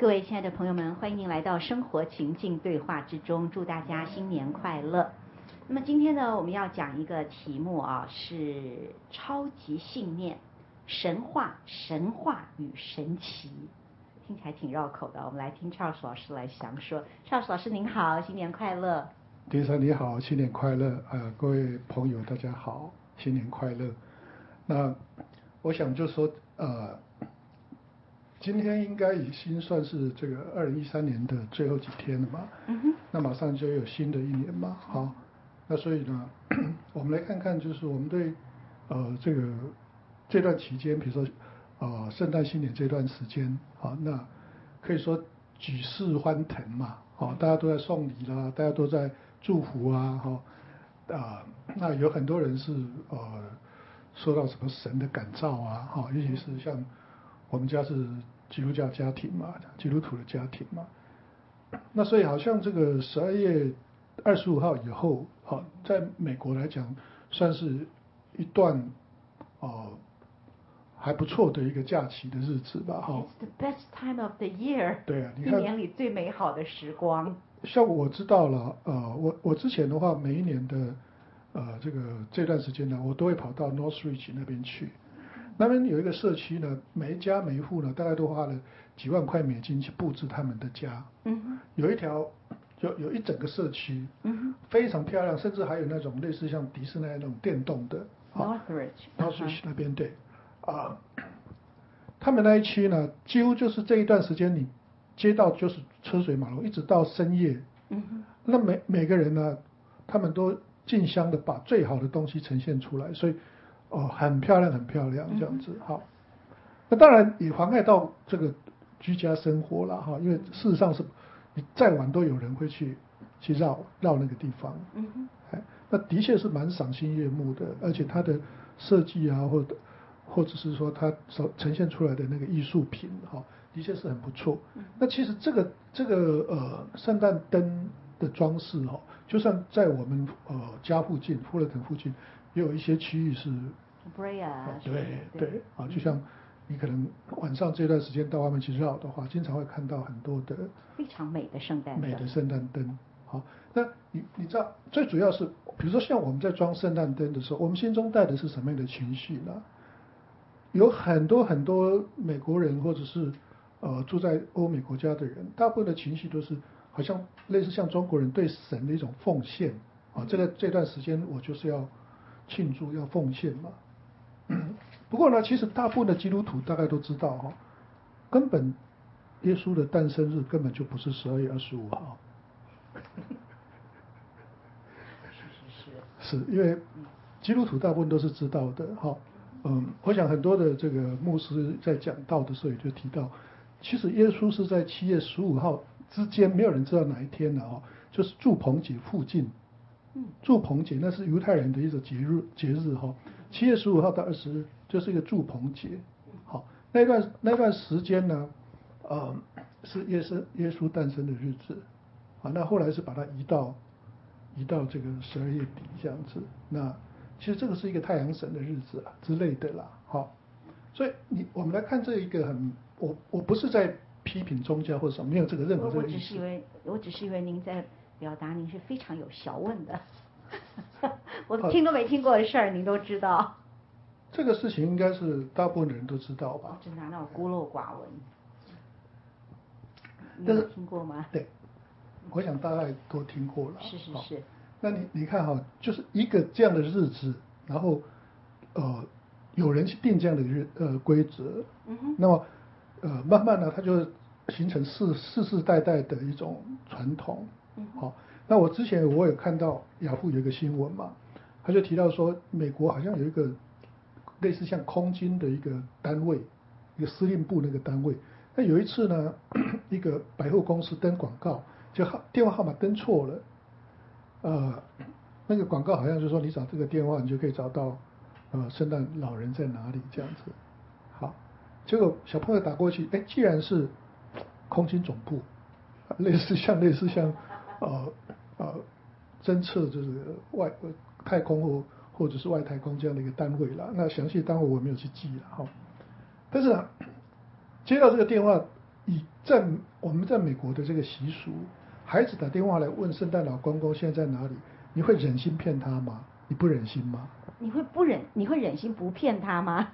各位亲爱的朋友们，欢迎您来到生活情境对话之中，祝大家新年快乐。那么今天呢，我们要讲一个题目啊，是超级信念、神话与神奇，听起来挺绕口的。我们来听 Charles 老师来详说。Charles 老师您好，新年快乐。 丁珊你好，新年快乐。各位朋友大家好，新年快乐。那我想就说今天应该已经算是这个2013年的最后几天了嘛，那马上就有新的一年嘛，好，那所以呢，我们来看看就是我们对这段期间，比如说圣诞新年这段时间，好，那可以说举世欢腾嘛，好，大家都在送礼啦，大家都在祝福啊，那有很多人是受到什么神的感召啊，尤其是像我们家是基督教家庭嘛，基督徒的家庭嘛，那所以好像这个12月25号以后，在美国来讲算是一段还不错的一个假期的日子吧， It's the best time of the year。 对啊，你看， 一年里最美好的时光。 像我知道了，我之前的话，每一年的这段时间呢，我都会跑到 Northridge 那边去。那边有一个社区呢，每一家每一户呢，大概都花了几万块美金去布置他们的家。有一整个社区，非常漂亮，甚至还有那种类似像迪士尼那种电动的。Northridge 那边对，他们那一区呢，几乎就是这一段时间，你街道就是车水马龙，一直到深夜。那每个人呢，他们都竞相的把最好的东西呈现出来，所以很漂亮这样子。好，那当然也妨碍到这个居家生活了哈，因为事实上是你再晚都有人会去绕那个地方。那的确是蛮赏心悦目的，而且它的设计啊，或者是说它所呈现出来的那个艺术品的确是很不错。那其实这个圣诞灯的装饰就算在我们家附近富勒腾附近也有一些区域是对就像你可能晚上这段时间到外面去绕的话，经常会看到很多的非常美的圣诞灯。好，那你知道最主要是，比如说像我们在装圣诞灯的时候，我们心中带的是什么样的情绪呢？有很多美国人或者是住在欧美国家的人，大部分的情绪都是好像类似像中国人对神的一种奉献这段时间我就是要庆祝要奉献嘛。不过呢，其实大部分的基督徒大概都知道根本耶稣的诞生日根本就不是12月25号。是因为基督徒大部分都是知道的我想很多的这个牧师在讲道的时候也就提到，其实耶稣是在7月15号之间，没有人知道哪一天了就是住棚节附近。住棚节那是犹太人的一个节日7月15号到20日就是一个住棚节。好，那段时间呢是耶稣诞生的日子那后来是把它移到这个12月底这样子。那其实这个是一个太阳神的日子之类的啦。好，所以我们来看这一个我不是在批评宗教或者什么，没有这个任何这个意思。 我只是以为您在表达您是非常有学问的。我听都没听过的事儿您都知道。 这个事情应该是大部分人都知道吧？ 真的那我孤陋寡闻。你有听过吗？ 对，我想大概都听过了。 是。 那你看就是一个这样的日子，然后有人去定这样的规则，那么慢慢呢，它就形成世世代代的一种传统。好，那我之前我有看到雅虎有一个新闻嘛，他就提到说美国好像有一个类似像空军的一个单位，一个司令部那个单位。那有一次呢，一个百货公司登广告，就电话号码登错了。那个广告好像就是说你找这个电话，你就可以找到圣诞老人在哪里这样子。好，结果小朋友打过去，既然是空军总部，类似像侦测就是太空或者是外太空这样的一个单位啦。那详细单位我没有去记了但是接到这个电话，以我们在美国的这个习俗，孩子打电话来问圣诞老公公现在在哪里，你会忍心骗他吗？你不忍心吗？ 你会忍心不骗他吗？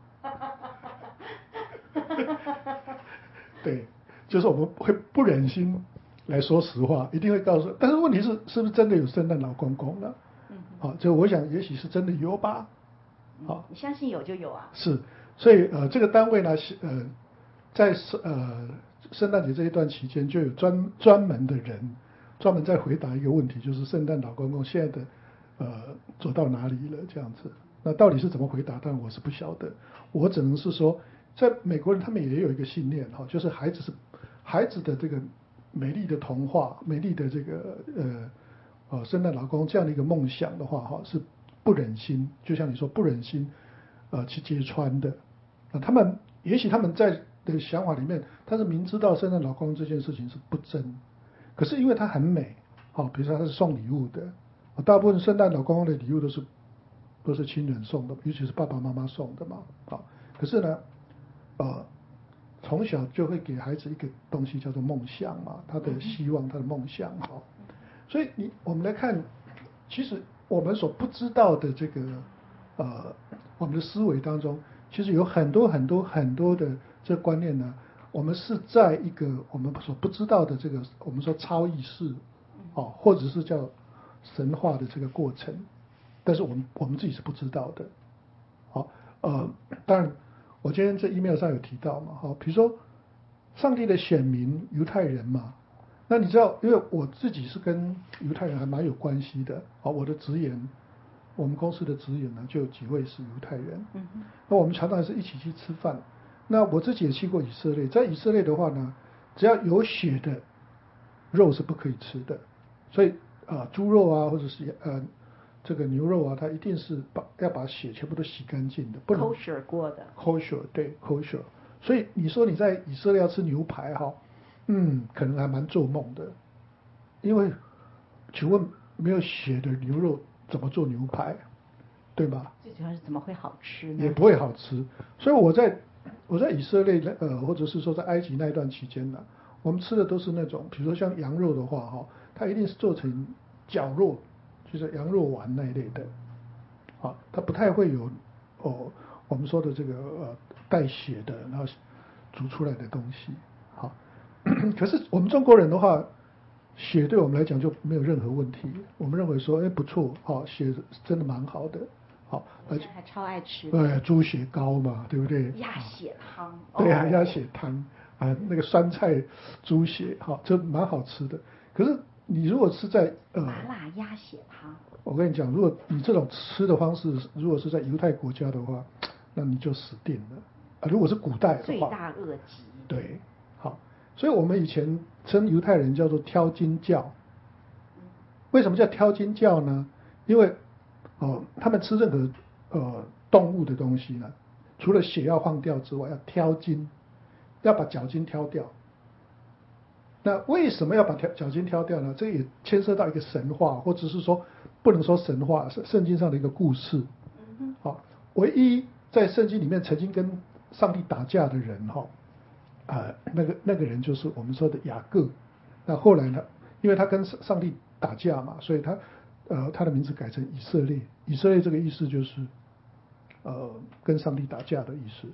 对，就是我们会不忍心来说实话，一定会告诉。但是问题是不是真的有圣诞老公公呢？好，就我想也许是真的有吧。好， 你相信有就有啊。 是，所以这个单位呢，在圣诞节这一段期间，就有专门的人专门在回答一个问题，就是圣诞老公公现在的走到哪里了这样子。那到底是怎么回答？当然我是不晓得，我只能是说，在美国人他们也有一个信念哈，就是孩子的这个美丽的童话、美丽的这个圣诞老公这样的一个梦想的话哈，是不忍心，就像你说不忍心去揭穿的。也许他们在的想法里面，他是明知道圣诞老公这件事情是不真，可是因为它很美，好，比如说他是送礼物的，大部分圣诞老公公的礼物都是亲人送的，尤其是爸爸妈妈送的嘛，好，可是呢，从小就会给孩子一个东西叫做梦想嘛，他的希望，他的梦想，好，所以我们来看，其实我们所不知道的这个我们的思维当中，其实有很多的这个观念呢，我们是在一个我们所不知道的这个我们说超意识，或者是叫神话的这个过程，但是我们自己是不知道的。好，当然我今天这 email 上有提到嘛，好，比如说上帝的选民犹太人嘛，那你知道，因为我自己是跟犹太人还蛮有关系的，好，我的职员，我们公司的职员呢就有几位是犹太人，那我们常常是一起去吃饭。那我自己也去过以色列，在以色列的话呢，只要有血的肉是不可以吃的，所以猪肉啊，或者是这个牛肉啊，它一定是要把血全部都洗干净的，不能 kosher 过的。 kosher 对 kosher， 所以你说你在以色列要吃牛排哈，可能还蛮做梦的，因为请问没有血的牛肉怎么做牛排，对吧？ 最主要是怎么会好吃呢？ 也不会好吃，所以我在以色列或者是说在埃及那一段期间呢，我们吃的都是那种，比如说像羊肉的话哈，它一定是做成绞肉，就是羊肉丸那一类的，它不太会有我们说的这个带血的，然后煮出来的东西，好，可是我们中国人的话，血对我们来讲就没有任何问题，我们认为说，不错，血真的蛮好的。好， 而且还超爱吃。 对，猪血糕嘛，对不对？ 鸭血汤。 对啊，鸭血汤那个酸菜猪血，这蛮好吃的。可是你如果是在麻辣鸭血汤， 我跟你讲，如果你这种吃的方式，如果是在犹太国家的话，那你就死定了。如果是古代的话， 罪大恶极。 对，好，所以我们以前称犹太人叫做挑金教。为什么叫挑金教呢？因为他们吃任何动物的东西呢，除了血要放掉之外，要挑筋，要把脚筋挑掉。那为什么要把脚筋挑掉呢？这也牵涉到一个神话，或者是说不能说神话，是圣经上的一个故事。唯一在圣经里面曾经跟上帝打架的人那个人就是我们说的雅各。那后来呢，因为他跟上帝打架嘛，所以他的名字改成以色列。以色列这个意思就是跟上帝打架的意思。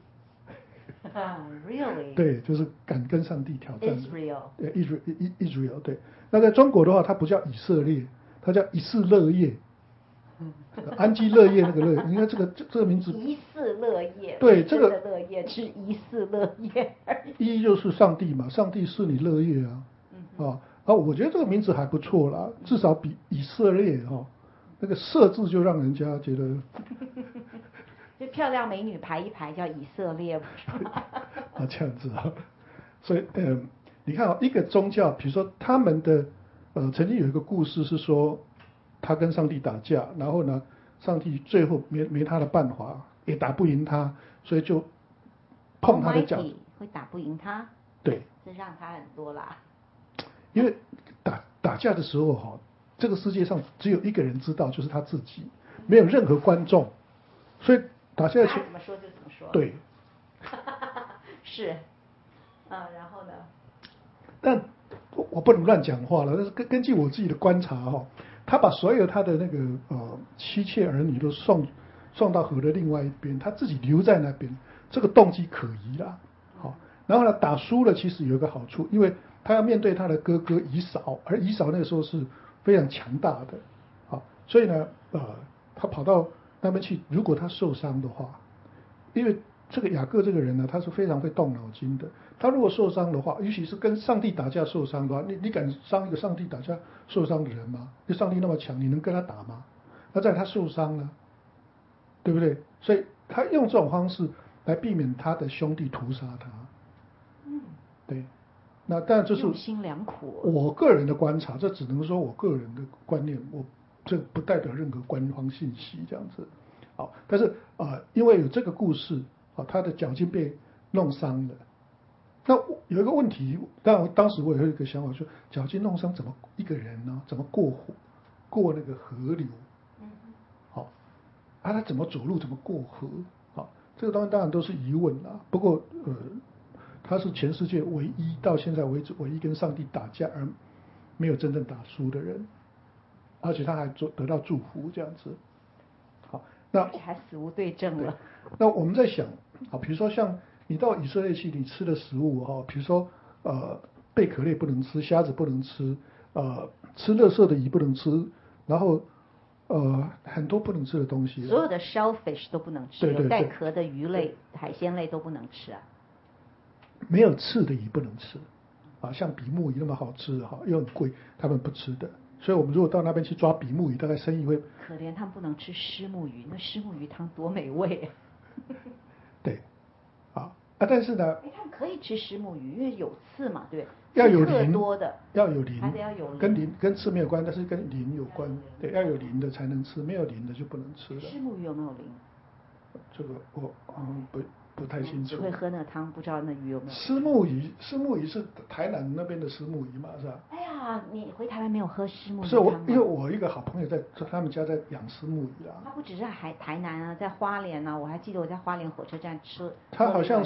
Really？ 对，就是敢跟上帝挑战的。 Israel。 对。那在中国的话，它不叫以色列，它叫以色乐业。安居乐业那个乐，你看这个名字。 以色乐业。 对，这个乐业是以色乐业。 一就是上帝嘛，上帝是你乐业啊。我觉得这个名字还不错啦，至少比以色列那个色字就让人家觉得就漂亮美女排一排叫以色列。 这样子所以你看一个宗教，比如说他们的曾经有一个故事是说，他跟上帝打架，然后呢，上帝最后没他的办法，也打不赢他，所以就碰他的脚。 会打不赢他？ 对， 这让他很多啦。因为打架的时候这个世界上只有一个人知道，就是他自己，没有任何观众，所以打架他怎么说就怎么说。 对。 是，然后呢？ 但我不能乱讲话了，但是根据我自己的观察他把所有他的那个妻妾儿女都送到河的另外一边，他自己留在那边，这个动机可疑啦。然后呢，打输了其实有一个好处，因为他要面对他的哥哥以扫，而以扫那个时候是非常强大的，所以呢，他跑到那边去，如果他受伤的话，因为这个雅各这个人呢，他是非常会动脑筋的。他如果受伤的话，尤其是跟上帝打架受伤的话，你敢伤一个上帝打架受伤的人吗？因为上帝那么强，你能跟他打吗？那在他受伤了，对不对？所以他用这种方式来避免他的兄弟屠杀他。对。那当然这是用心良苦。 我个人的观察，这只能说我个人的观念，这不代表任何官方信息这样子。但是因为有这个故事，他的脚筋被弄伤了。那有一个问题，当时我也有一个想法，说脚筋弄伤怎么一个人呢？怎么过那个河流？他怎么走路？怎么过河？这个东西当然都是疑问啦。不过他是全世界到现在为止唯一跟上帝打架而没有真正打输的人，而且他还得到祝福这样子。那而且还死无对证了。 那我们在想，比如说像你到以色列去，你吃的食物比如说贝壳类不能吃，虾子不能吃，吃垃圾的鱼不能吃，然后很多不能吃的东西， 所有的 shellfish 都不能吃， 对对对， 有带壳的鱼类、海鲜类都不能吃啊。 没有刺的鱼不能吃，像比目鱼那么好吃又很贵，他们不吃的。所以我们如果到那边去抓比目鱼，大概生意会。 可怜他们不能吃虱目鱼，那虱目鱼汤多美味啊！ 对，但是呢， 他们可以吃虱目鱼，因为有刺嘛，对， 要有鳞多的， 要有鳞， 还得要有鳞， 跟刺没有关，但是跟鳞有关，对，要有鳞的才能吃，没有鳞的就不能吃了。 虱目鱼有没有鳞？ 这个我不太清楚。 只会喝那个汤，不知道那鱼有没有。 虱目鱼是台南那边的虱目鱼嘛，是吧？ 哎呀，你回台湾没有喝虱目鱼是因为我一个好朋友他们家在养虱目鱼啊。 他不只是台南啊，在花莲啊，我还记得我在花莲火车站吃。 他好像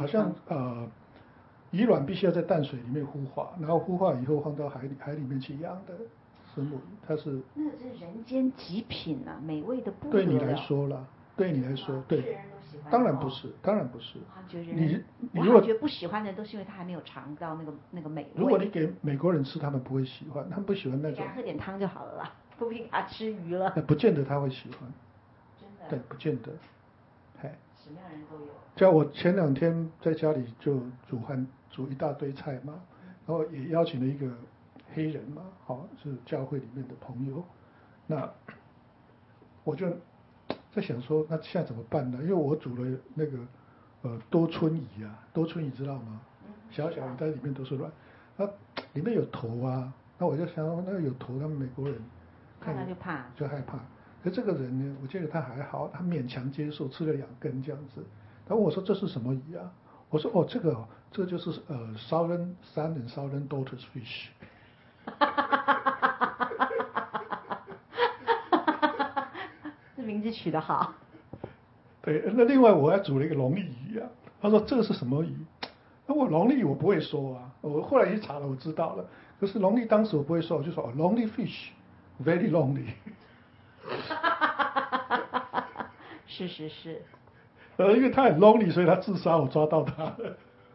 鱼卵必须要在淡水里面孵化，然后孵化以后放到海里面去养的虱目鱼，它是。 那是人间极品啊，美味的不得了。 对你来说啦，对你来说，对。当然不是，当然不是。你如果觉得不喜欢的都是因为他还没有尝到那个美味。 如果你给美国人吃，他们不会喜欢，他们不喜欢那种。 给他喝点汤就好了啦，不必给他吃鱼了。 那不见得他会喜欢。 真的。 对，不见得。 什么样人都有。 像我前2天在家里就煮一大堆菜嘛，然后也邀请了一个黑人嘛，是教会里面的朋友，那我就在想说，那现在怎么办呢？因为我煮了那个多春鱼啊，多春鱼知道吗？小小鱼，但里面都是卵，那里面有头啊，那我就想说，那个有头，他们美国人看他就害怕。可这个人呢，我觉得他还好，他勉强接受，吃了2根这样子。然后我说这是什么鱼啊？我说这个就是Southern Son and Southern Daughters Fish。 这名字取得好。 对，那另外我还煮了一个龙利鱼啊。他说这个是什么鱼？那我龙利我不会说啊，我后来去查了，我知道了。可是龙利当时我不会说，我就说lonely fish very lonely。 是。 因为他很 lonely， 所以他自杀，我抓到他了。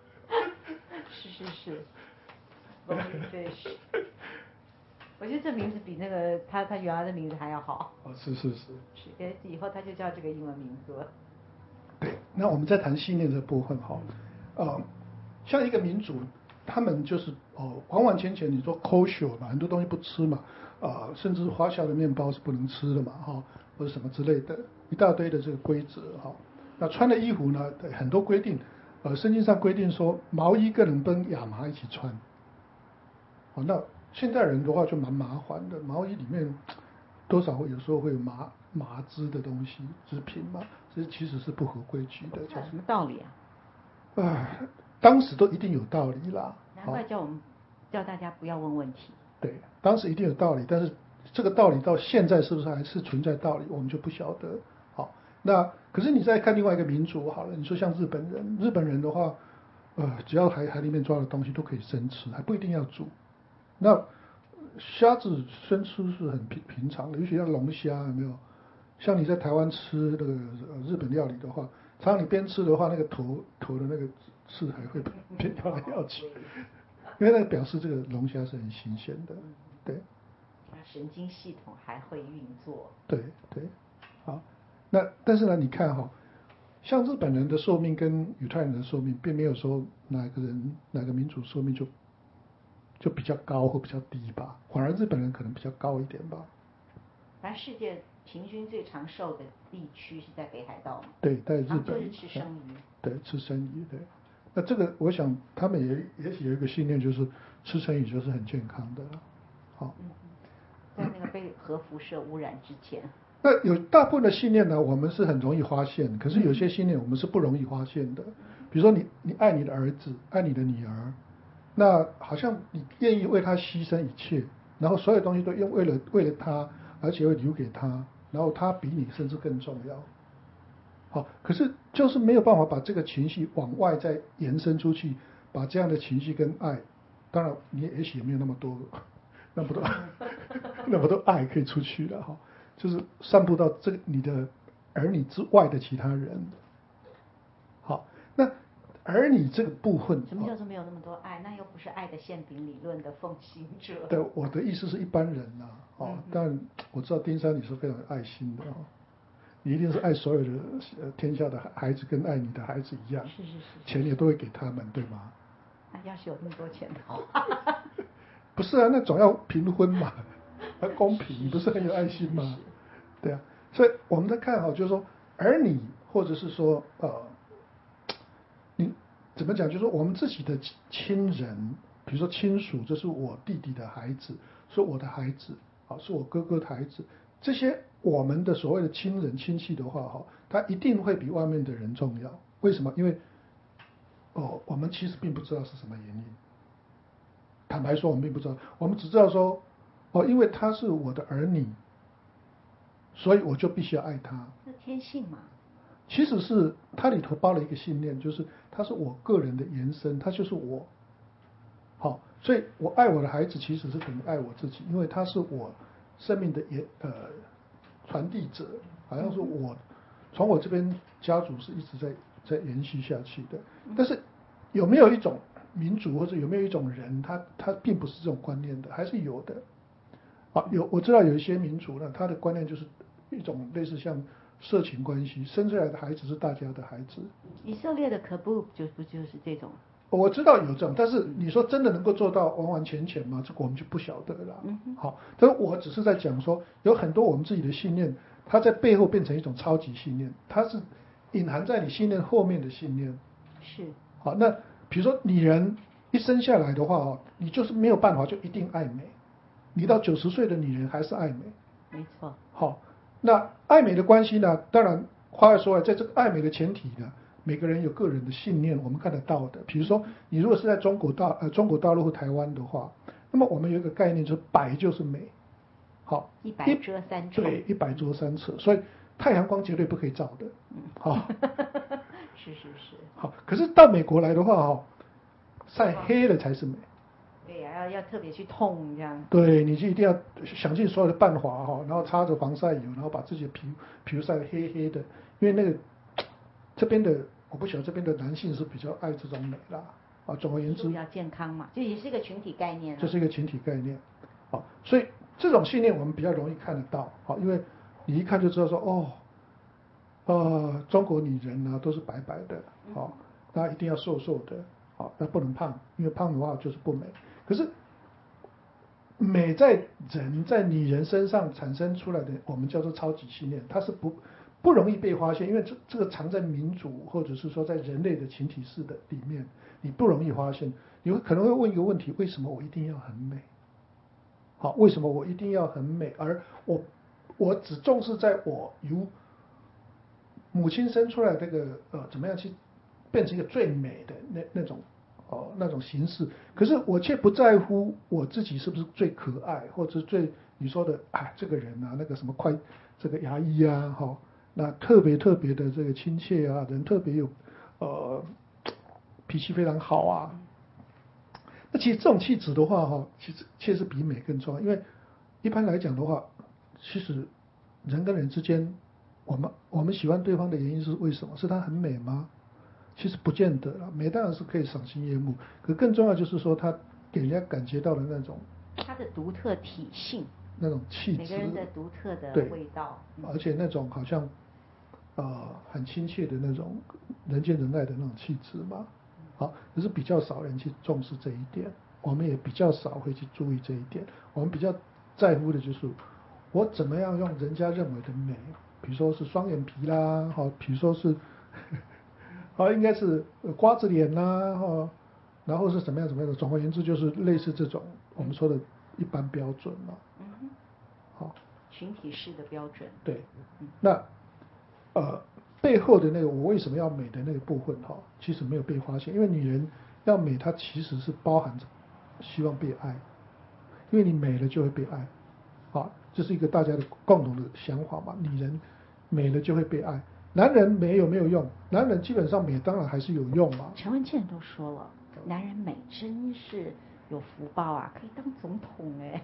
是。lonely fish。我觉得这名字比那个他原来的名字还要好。 是。 以后他就叫这个英文名字了。 对，那我们在谈信念这部分像一个民族，他们就是完完全全你说 kosher 嘛，很多东西不吃嘛，甚至华侨的面包是不能吃的嘛，或者什么之类的，一大堆的这个规则那穿的衣服呢，很多规定，圣经上规定说毛衣更能跟亚麻一起穿。那现代人的话就蛮麻烦的，毛衣里面多少有时候会有麻织的东西织品嘛，这其实是不合规矩的。 有什么道理啊？ 当时都一定有道理啦。 难怪叫大家不要问问题。 对，当时一定有道理，但是这个道理到现在是不是还是存在道理，我们就不晓得。那可是你再看另外一个民族好了，你说像日本人的话， 只要海里面抓的东西都可以生吃，还不一定要煮。那虾子生吃是很平常的，尤其像龙虾，有没有？像你在台湾吃那个日本料理的话，常常你边吃的话，那个头的那个刺还会边跳来跳去，因为那个表示这个龙虾是很新鲜的，对。 那神经系统还会运作。 对对，好，那但是呢，你看哈，像日本人的寿命跟犹太人的寿命，并没有说哪个民族寿命就比较高或比较低吧，反而日本人可能比较高一点吧。 反正世界平均最长寿的地区是在北海道嘛。 对，在日本就是吃生鱼。对， 吃生鱼，对。那这个我想他们也许有一个信念，就是吃生鱼就是很健康的了。好。 在那个被核辐射污染之前。 那有大部分的信念呢，我们是很容易发现，可是有些信念我们是不容易发现的。比如说你爱你的儿子，爱你的女儿，那好像你愿意为他牺牲一切，然后所有东西都为了他，而且会留给他，然后他比你甚至更重要。好，可是就是没有办法把这个情绪往外再延伸出去，把这样的情绪跟爱，当然你也许也没有那么多那么多爱可以出去了哈，就是散布到这个你的儿女之外的其他人。好，那儿女这个部分， 什么叫做没有那么多爱？那又不是爱的馅饼理论的奉行者。 对，我的意思是一般人呐，但我知道丁山你是非常有爱心的你一定是爱所有的天下的孩子，跟爱你的孩子一样， 是， 钱也都会给他们，对吗？ 那要是有那么多钱的话。 不是啊，那总要平分嘛，要公平，你不是很有爱心吗？对啊，所以我们在看就是说儿女或者是说你怎么讲？就是说我们自己的亲人，比如说亲属，这是我弟弟的孩子，是我的孩子，是我哥哥的孩子，这些我们的所谓的亲人亲戚的话他一定会比外面的人重要。为什么？因为我们其实并不知道是什么原因。坦白说，我们并不知道，我们只知道说，因为他是我的儿女，所以我就必须要爱他。 是天性嘛？ 其实是它里头包了一个信念，就是他是我个人的延伸，他就是我。好，所以我爱我的孩子，其实是等于爱我自己，因为他是我生命的传递者，好像是我从我这边家族是一直在延续下去的。但是有没有一种民族或者有没有一种人，他并不是这种观念的，还是有的。我知道有一些民族呢，他的观念就是一种类似像社情关系，生出来的孩子是大家的孩子。 以色列的可不就是这种？ 我知道有这种，但是你说真的能够做到完完全全吗？这个我们就不晓得了。好，但是我只是在讲说，有很多我们自己的信念，它在背后变成一种超级信念，它是隐含在你信念后面的信念。 是。 好，那比如说女人一生下来的话你就是没有办法就一定爱美，你到90岁的女人还是爱美。 没错。 好，那爱美的关系呢？当然，话又说来，在这个爱美的前提呢，每个人有个人的信念，我们看得到的。比如说，你如果是在中国大陆或台湾的话，那么我们有一个概念，就是白就是美。好， 一白遮三丑。 对，一白遮三丑，所以太阳光绝对不可以照的。好。 是。 好，可是到美国来的话晒黑了才是美。 对呀，要特别去痛这样。 对，你就一定要想尽所有的办法然后擦着防晒油，然后把自己的皮肤晒得黑黑的，因为那个这边的我不晓得这边的男性是比较爱这种美啦总而言之， 比较健康嘛，这也是一个群体概念。 这是一个群体概念所以这种信念我们比较容易看得到因为你一看就知道说中国女人都是白白的那一定要瘦瘦的那不能胖，因为胖的话就是不美。可是美在女人身上产生出来的，我们叫做超级信念，它是不容易被发现，因为这个藏在民族或者是说在人类的群体式的里面，你不容易发现。你可能会问一个问题：为什么我一定要很美？为什么我一定要很美？而我只重视在我由母亲生出来这个怎么样去变成一个最美的那种形式，可是我却不在乎我自己是不是最可爱，或者最你说的这个人那个什么这个牙医那特别的这个亲切人特别有脾气非常好啊。那其实这种气质的话哈，其实确实比美更重要，因为一般来讲的话，其实人跟人之间，我们喜欢对方的原因是为什么？是他很美吗？其实不见得啦，美当然是可以赏心悦目，可更重要就是说他给人家感觉到的那种它的独特体性， 那种气质， 每个人的独特的味道， 而且那种好像很亲切的那种人见人爱的那种气质嘛。好，可是比较少人去重视这一点，我们也比较少会去注意这一点。我们比较在乎的就是我怎么样用人家认为的美，比如说是双眼皮啦，好，比如说是应该是瓜子脸啦，然后是怎么样怎么样的，总而言之就是类似这种我们说的一般标准嘛。好， 群体式的标准。 对，那背后的那个我为什么要美的那个部分其实没有被发现，因为女人要美，她其实是包含着希望被爱，因为你美了就会被爱，这是一个大家的共同的想法嘛。女人美了就会被爱，男人美有没有用？男人基本上美当然还是有用嘛。 陈文茜都说了，男人美真是有福报啊，可以当总统哎。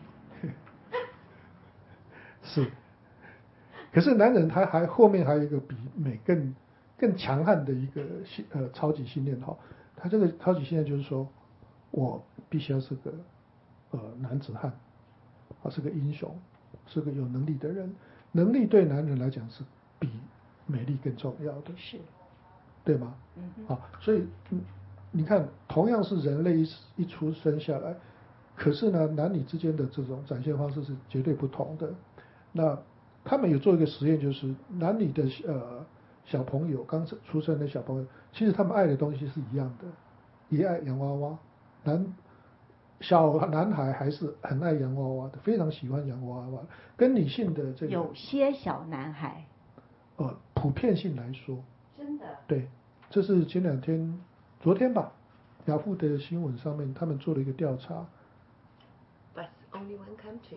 是。可是男人他后面还有一个比美更强悍的一个超级信念他这个超级信念就是说，我必须要是个男子汉，是个英雄，是个有能力的人。能力对男人来讲是比美丽更重要的， 是， 对吗？所以你看，同样是人类一出生下来，可是呢，男女之间的这种展现方式是绝对不同的。那他们有做一个实验，就是男女的小朋友刚出生的小朋友，其实他们爱的东西是一样的，也爱洋娃娃。小男孩还是很爱洋娃娃的，非常喜欢洋娃娃，跟女性的这个有些小男孩， 普遍性来说， 真的对，这是昨天吧，雅虎的新闻上面他们做了一个调查。 But only one country.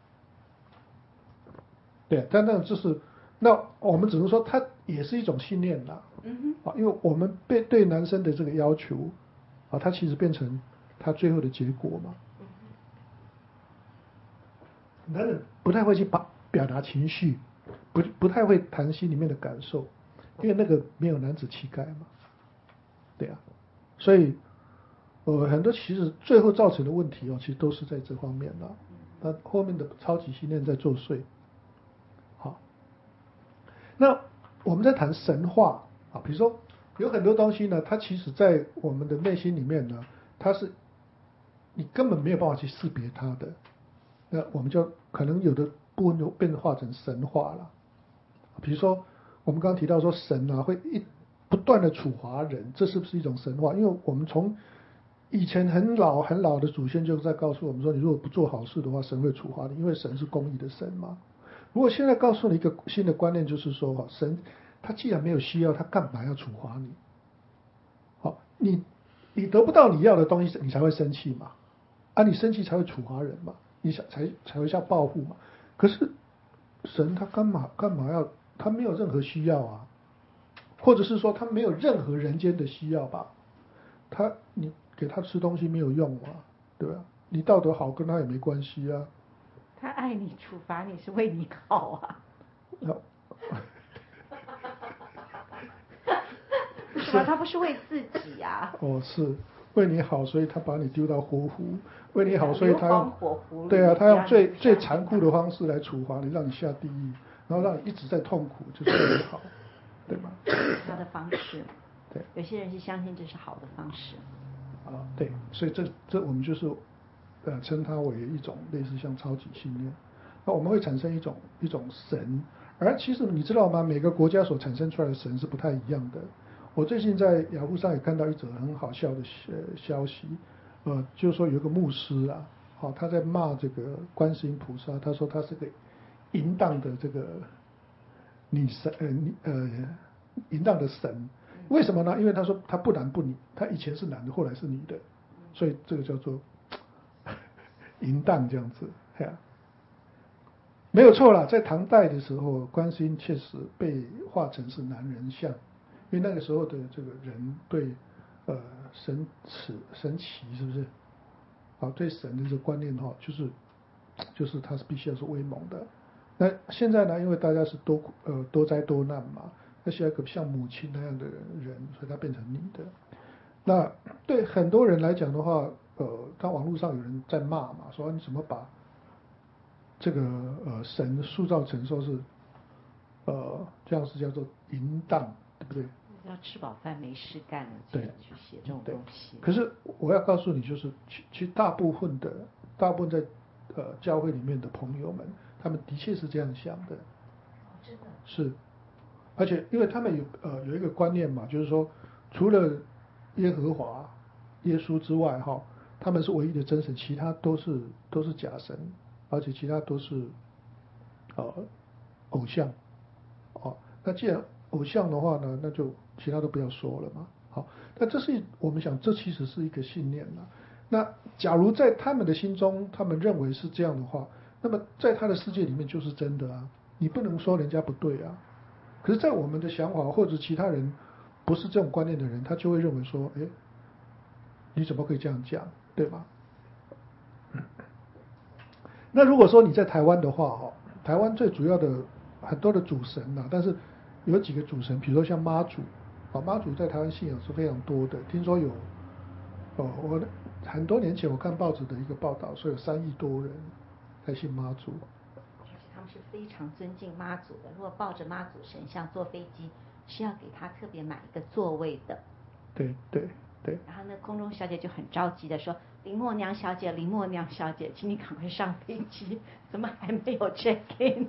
对，但那我们只能说它也是一种信念啦。因为我们对男生的这个要求它其实变成他最后的结果嘛。男人不太会去表达情绪，不太会谈心里面的感受，因为那个没有男子气概嘛。对啊，所以很多其实最后造成的问题其实都是在这方面啦。那后面的超级信念在作祟。好，那我们在谈神话比如说有很多东西呢，它其实在我们的内心里面呢，它是你根本没有办法去识别它的，那我们就可能有的部分就变化成神话了。比如说我们刚刚提到说神会不断的处罚人，这是不是一种神话？因为我们从以前很老的祖先就在告诉我们说，你如果不做好事的话，神会处罚你，因为神是公义的神嘛。如果现在告诉你一个新的观念，就是说神他既然没有需要，他干嘛要处罚你？你得不到你要的东西，你才会生气嘛。你生气才会处罚人嘛，你才会下报复嘛。可是神他干嘛要？他没有任何需要啊，或者是说他没有任何人间的需要吧？你给他吃东西没有用啊，对吧？你道德好跟他也没关系啊。 他爱你，处罚你是为你好啊。是吧？他不是为自己啊。 是为你好，所以他把你丢到火湖，为你好，所以他用火湖里， 对啊，他用最残酷的方式来处罚你，让你下地狱，然后让你一直在痛苦，就是为你好，对吗？ 他的方式。 对， 有些人是相信这是好的方式。 对，所以这我们就是称它为一种类似像超级信念。那我们会产生一种神，而其实你知道吗？每个国家所产生出来的神是不太一样的。我最近在雅虎上也看到一则很好笑的消息，就是说有一个牧师他在骂这个观世音菩萨，他说他是个淫荡的这个女神，淫荡的神。为什么呢？因为他说他不男不女，他以前是男的，后来是女的，所以这个叫做淫荡这样子。没有错啦，在唐代的时候，观世音确实被画成是男人像，因为那个时候的这个人对神尺神奇，是不是？对神的这个观念就是他是必须要是威猛的。那现在呢，因为大家是多灾多难嘛，那需要一个像母亲那样的人，所以他变成你的。那对很多人来讲的话，当网络上有人在骂嘛，说你怎么把这个神塑造成说是这样是叫做淫荡，对不对？ 要吃饱饭没事干了， 对， 去写这种东西。 可是我要告诉你，就是其实大部分在教会里面的朋友们，他们的确是这样想的。 真的。 是，而且因为他们有一个观念嘛，就是说除了耶和华、耶稣之外，他们是唯一的真神，其他都是假神，而且其他都是偶像。那既然偶像的话呢，那就其他都不要说了嘛。好，那我们想，这其实是一个信念啦。那假如在他们的心中，他们认为是这样的话，那么在他的世界里面就是真的啊，你不能说人家不对啊。可是，在我们的想法或者其他人不是这种观念的人，他就会认为说，你怎么可以这样讲，对吧？那如果说你在台湾的话，台湾最主要的很多的主神但是有几个主神，比如说像妈祖，妈祖在台湾信仰是非常多的。听说我很多年前我看报纸的一个报道，说有3亿多人在信妈祖。 而且他们是非常尊敬妈祖的，如果抱着妈祖神像坐飞机，是要给他特别买一个座位的。 对。 然后那空中小姐就很着急的说：“林默娘小姐，林默娘小姐，请你赶快上飞机，怎么还没有 check in？”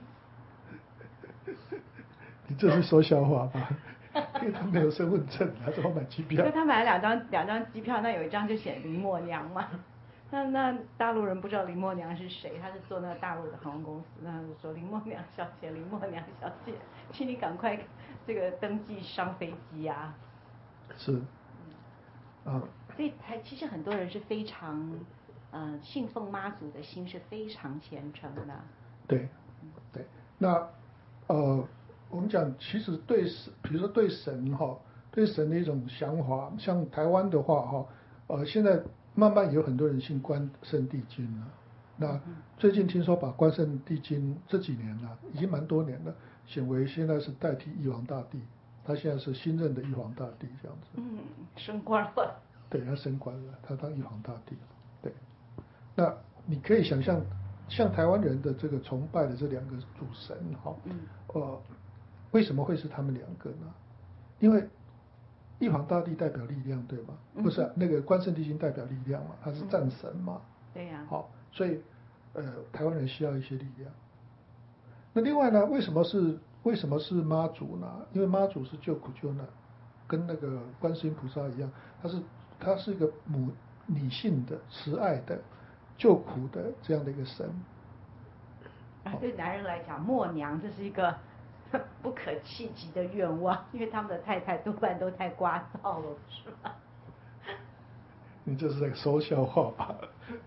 你这是说笑话吧？因为他没有身份证，他怎么买机票？ 因为他买了两张机票，那有一张就写林默娘嘛。那大陆人不知道林默娘是谁，他是做那个大陆的航空公司，那就说林默娘小姐，林默娘小姐，请你赶快这个登记上飞机啊。 是。 所以其实很多人是非常信奉妈祖的心是非常虔诚的。 对。那我们讲其实比如说对神的一种想法，像台湾的话现在慢慢有很多人信关圣帝君了。那最近听说把关圣帝君这几年了，已经蛮多年了，显为现在是代替玉皇大帝，他现在是新任的玉皇大帝这样子。 升官了。对， 他升官了，他当玉皇大帝。对。那你可以想象，像台湾人的这个崇拜的这2个主神为什么会是他们2个呢？因为玉皇大帝代表力量，对吗？不是那个关圣帝君代表力量嘛，他是战神嘛。 对呀。 所以台湾人需要一些力量。那另外呢，为什么是妈祖呢？因为妈祖是救苦救难，跟那个观世音菩萨一样，他是一个女性的、慈爱的、救苦的这样的一个神。 对男人来讲，默娘这是一个不可企及的愿望，因为他们的太太多半都太聒噪了，是吧？ 你这是在说笑话吧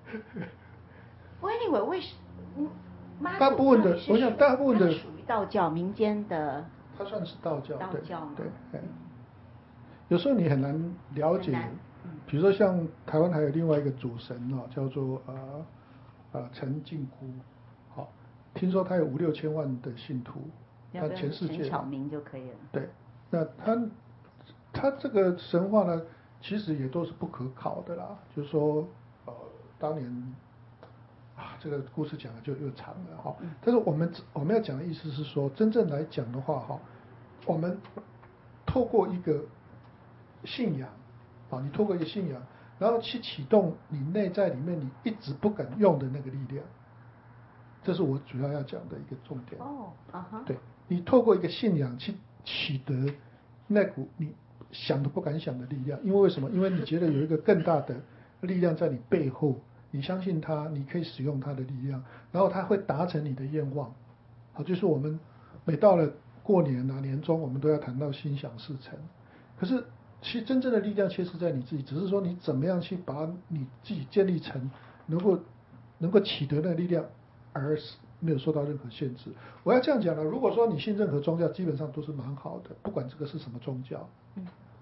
？Anyway， 为什么大部分的，我想大部分的属于道教民间的。 它算是道教。 道教嘛。 对。有时候你很难了解，比如说像台湾还有另外一个主神叫做陈靖姑，听说他有5、6千万的信徒，他全世界。 陈巧明就可以了。 对，那他这个神话呢，其实也都是不可考的啦。就是说当年这个故事讲的就又长了但是我们要讲的意思是说，真正来讲的话我们透过一个信仰你透过一个信仰，然后去启动你内在里面你一直不敢用的那个力量，这是我主要要讲的一个重点。对，你透过一个信仰去取得那股你想都不敢想的力量，因为什么？因为你觉得有一个更大的力量在你背后，你相信它，你可以使用它的力量，然后它会达成你的愿望。就是我们每到了过年年终，我们都要谈到心想事成。可是其实真正的力量却是在你自己，只是说你怎么样去把你自己建立成能够取得那个力量，而没有受到任何限制。我要这样讲了，如果说你信任何宗教，基本上都是蛮好的，不管这个是什么宗教。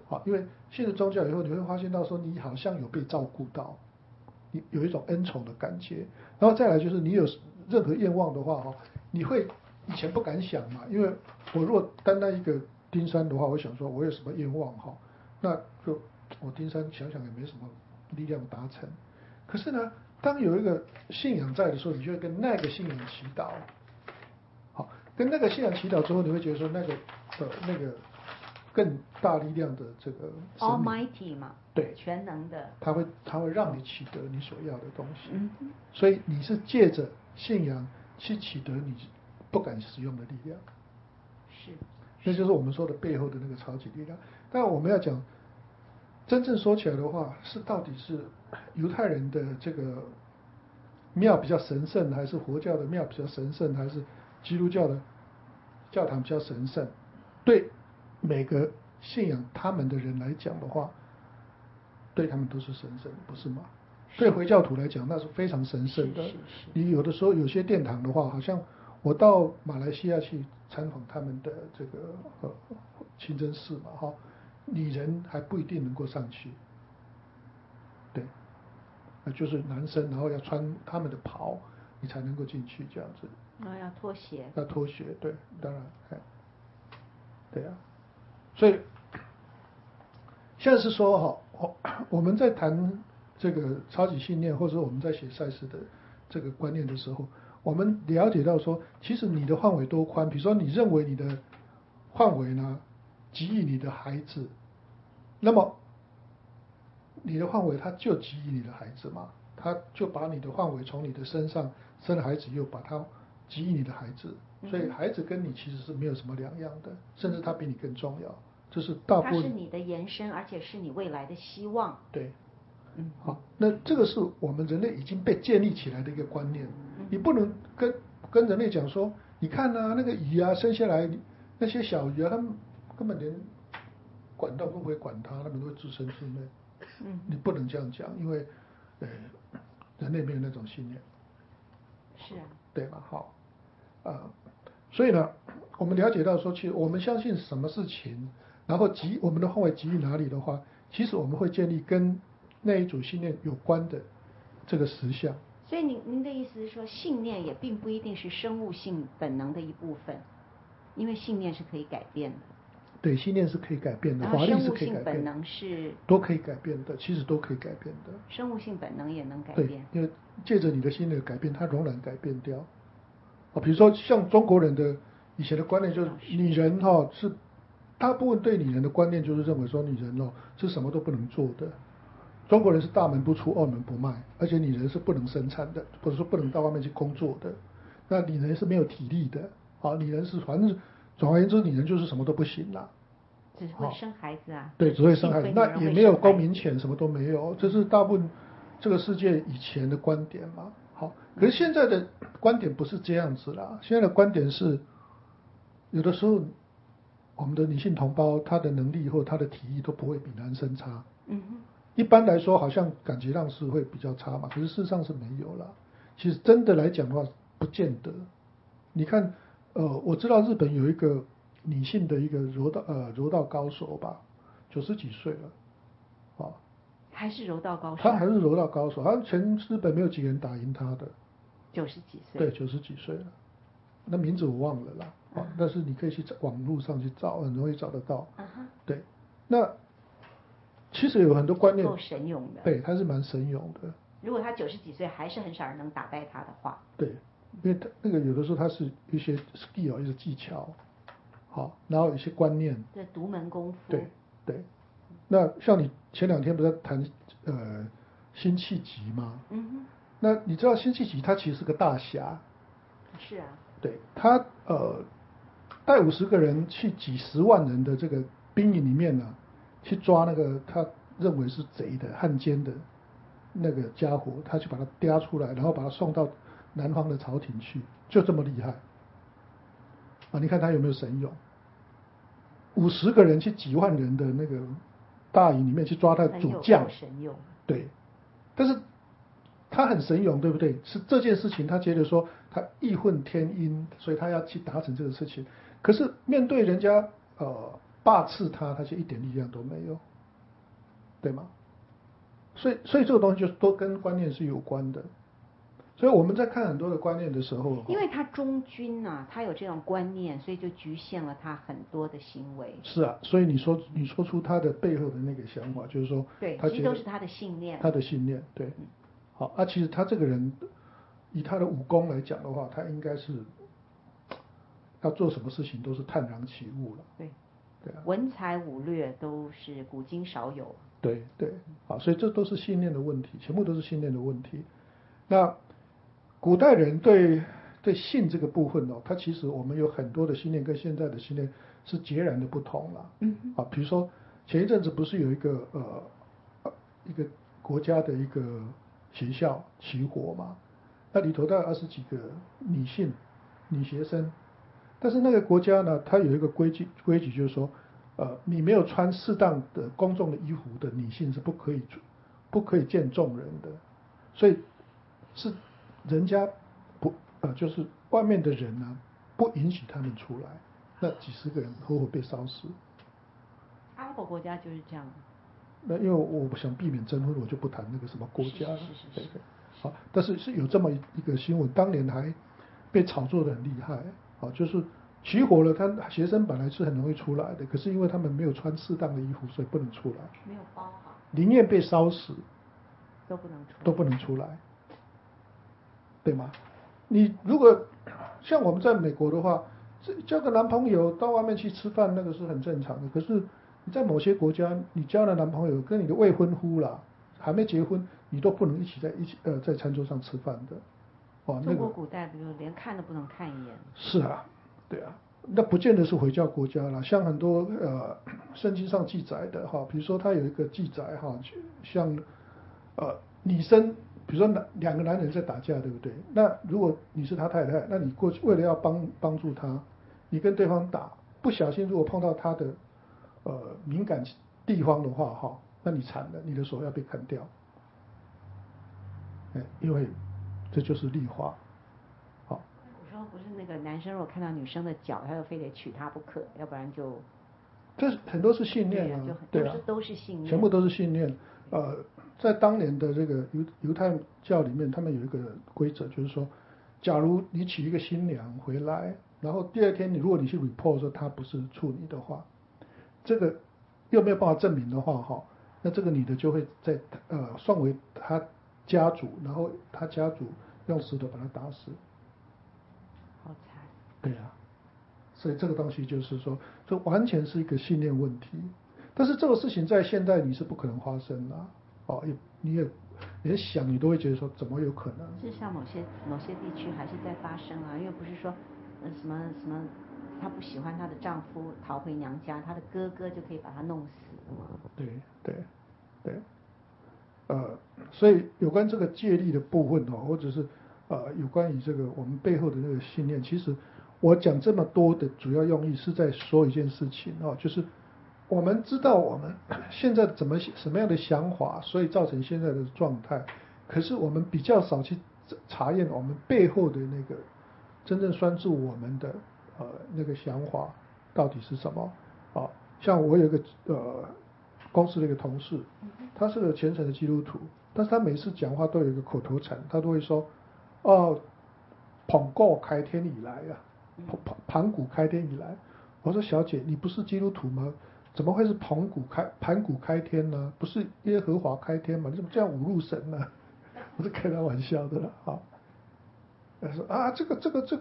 好，因为信了宗教以后，你会发现到说你好像有被照顾到，你有一种恩宠的感觉。然后再来就是你有任何愿望的话哈，你会以前不敢想嘛，因为我如果单单一个登山的话，我想说我有什么愿望哈，那就我登山想想也没什么力量达成。可是呢，当有一个信仰在的时候，你就会跟那个信仰祈祷。好，跟那个信仰祈祷之后，你会觉得说那个更大力量的这个神明 Almighty 嘛， 对， 全能的， 他会让你取得你所要的东西。 嗯， 所以你是借着信仰去取得你不敢使用的力量。 是， 那就是我们说的背后的那个超级力量。但我们要讲，真正说起来的话，是到底是犹太人的这个庙比较神圣，还是佛教的庙比较神圣，还是基督教的教堂比较神圣？对每个信仰他们的人来讲的话，对他们都是神圣，不是吗？对回教徒来讲，那是非常神圣的。 是。 你有的时候有些殿堂的话，好像我到马来西亚去参访他们的这个清真寺嘛，哈，女人还不一定能够上去。对，就是男生，然后要穿他们的袍，你才能够进去这样子。 要脱鞋。 要脱鞋，对，当然，对啊，所以现在是说哈，我们在谈这个超级信念，或者我们在写赛事的这个观念的时候，我们了解到说，其实你的范围多宽，比如说你认为你的范围呢，给予你的孩子，那么你的范围它就给予你的孩子嘛，他就把你的范围从你的身上生了孩子，又把它给予你的孩子，所以孩子跟你其实是没有什么两样的，甚至他比你更重要，这是大部分。 它是你的延伸，而且是你未来的希望。 对，好，那这个是我们人类已经被建立起来的一个观念，你不能跟人类讲说，你看啊，那个鱼啊生下来，那些小鱼啊，他们根本连管都不会管它，他们都会自生自灭。你不能这样讲，因为人类没有那种信念。 是啊。 对吧？好，所以呢，我们了解到说，其实我们相信什么事情，然后我们的范围给予哪里的话，其实我们会建立跟那一组信念有关的这个实相。 所以您的意思是说，信念也并不一定是生物性本能的一部分，因为信念是可以改变的。 对，信念是可以改变的， 然后华丽是生物可以改变的， 性本能是都可以改变的，其实都可以改变的。 生物性本能也能改对变。， 因为借着你的信念的改变，它仍然改变掉。比如说像中国人的以前的观念就是女人是大部分对女人的观念就是认为说女人是什么都不能做的。中国人是大门不出二门不迈，而且女人是不能生产的，或者说不能到外面去工作的。那女人是没有体力的，女人是反正总而言之，女人就是什么都不行啦。 只会生孩子啊。 对，只会生孩子，那也没有公民权，什么都没有，这是大部分这个世界以前的观点嘛。好，可是现在的观点不是这样子啦，现在的观点是，有的时候我们的女性同胞她的能力或她的体力都不会比男生差。一般来说好像感觉上是会比较差嘛，可是事实上是没有啦。其实真的来讲的话，不见得。你看，我知道日本有一个女性的一个柔道高手吧，90几岁了， 还是柔道高手。 她还是柔道高手，好像全日本没有几个人打赢她的。 90几岁。 对，90几岁了，那名字我忘了啦，但是你可以去网络上去找，很容易找得到。对，那其实有很多观念。 够神勇的。 对，他是蛮神勇的。 如果他90几岁还是很少人能打败他的话。 对，因为他那个有的时候他是一些 skill 一些技巧，好，然后有一些观念。 这独门功夫。 对，那像你前2天不是在谈辛弃疾吗？那你知道辛弃疾他其实是个大侠。 是啊。 对，他带50个人去几十万人的这个兵营里面呢，去抓那个他认为是贼的汉奸的那个家伙，他去把他抓出来，然后把他送到南方的朝廷去，就这么厉害你看他有没有神勇？50个人去几万人的那个大营里面去抓他的主将， 神勇。 对，但是他很神勇，对不对？是这件事情，他觉得说他义愤填膺，所以他要去达成这个事情。可是面对人家霸斥他，他就一点力量都没有，对吗？所以这个东西就都跟观念是有关的。所以我们在看很多的观念的时候， 因为他忠君啊，他有这种观念，所以就局限了他很多的行为。 是啊，所以你说出他的背后的那个想法，就是说， 对， 他其实都是他的信念。 他的信念，对。好啊，其实他这个人，以他的武功来讲的话，他应该是要做什么事情都是探囊取物了。 对。 对啊。 文才武略都是古今少有。 对对，好，所以这都是信念的问题，全部都是信念的问题。那古代人对性这个部分他其实我们有很多的信念跟现在的信念是截然的不同了。啊，比如说前一阵子不是有一个国家的一个学校起火嘛，那里头大概20几个女学生，但是那个国家呢，它有一个规矩就是说，你没有穿适当的公众的衣服的女性是不可以见众人的，所以是人家就是外面的人呢不允许他们出来，那几十个人活活被烧死。 阿拉伯国家就是这样。 那因为我想避免争论，我就不谈那个什么国家了。 是。 好，但是有这么一个新闻，当年还被炒作的很厉害。好，就是起火了，学生本来是很容易出来的，可是因为他们没有穿适当的衣服，所以不能出来。 没有包好。 宁愿被烧死， 都不能出来， 对吗？你如果像我们在美国的话，交个男朋友到外面去吃饭，那个是很正常的。可是你在某些国家，你交了男朋友跟你的未婚夫啦，还没结婚，你都不能一起在餐桌上吃饭的。 中国古代比如连看都不能看一眼。是啊，对啊，那不见得是回教国家啦，像很多圣经上记载的比如说他有一个记载像女生，比如说两个男人在打架，对不对？那如果你是他太太，那你过去为了要帮助他，你跟对方打，不小心如果碰到他的敏感地方的话那你惨了，你的手要被砍掉。因为这就是律法。好， 我说不是那个男生如果看到女生的脚，他就非得娶她不可，要不然就。 这很多是信念啊，对啊， 都是信念， 全部都是信念。在当年的这个犹太教里面，他们有一个规则，就是说，假如你娶一个新娘回来，然后第二天如果你去 report 说她不是处女的话，这个又没有办法证明的话那这个女的就会算为她家族，然后她家族用石头把她打死。 好惨。对啊，所以这个东西就是说，这完全是一个信念问题。但是这个事情在现代你是不可能发生的你也连想你都会觉得说怎么有可能？ 事实上某些地区还是在发生啊，因为不是说什么她不喜欢她的丈夫逃回娘家，她的哥哥就可以把她弄死嘛。 对，所以有关这个戒律的部分或者是有关于这个我们背后的那个信念，其实我讲这么多的主要用意是在说一件事情就是我们知道我们现在什么样的想法，所以造成现在的状态，可是我们比较少去查验我们背后的那个真正拴住我们的那个想法到底是什么像我有一个公司的一个同事，他是个虔诚的基督徒，但是他每次讲话都有一个口头禅，他都会说捧过开天以来盘古开天以来。我说小姐，你不是基督徒吗？怎么会是盘古开天呢？不是耶和华开天吗？你怎么这样侮辱神呢？我是开他玩笑的了他说这个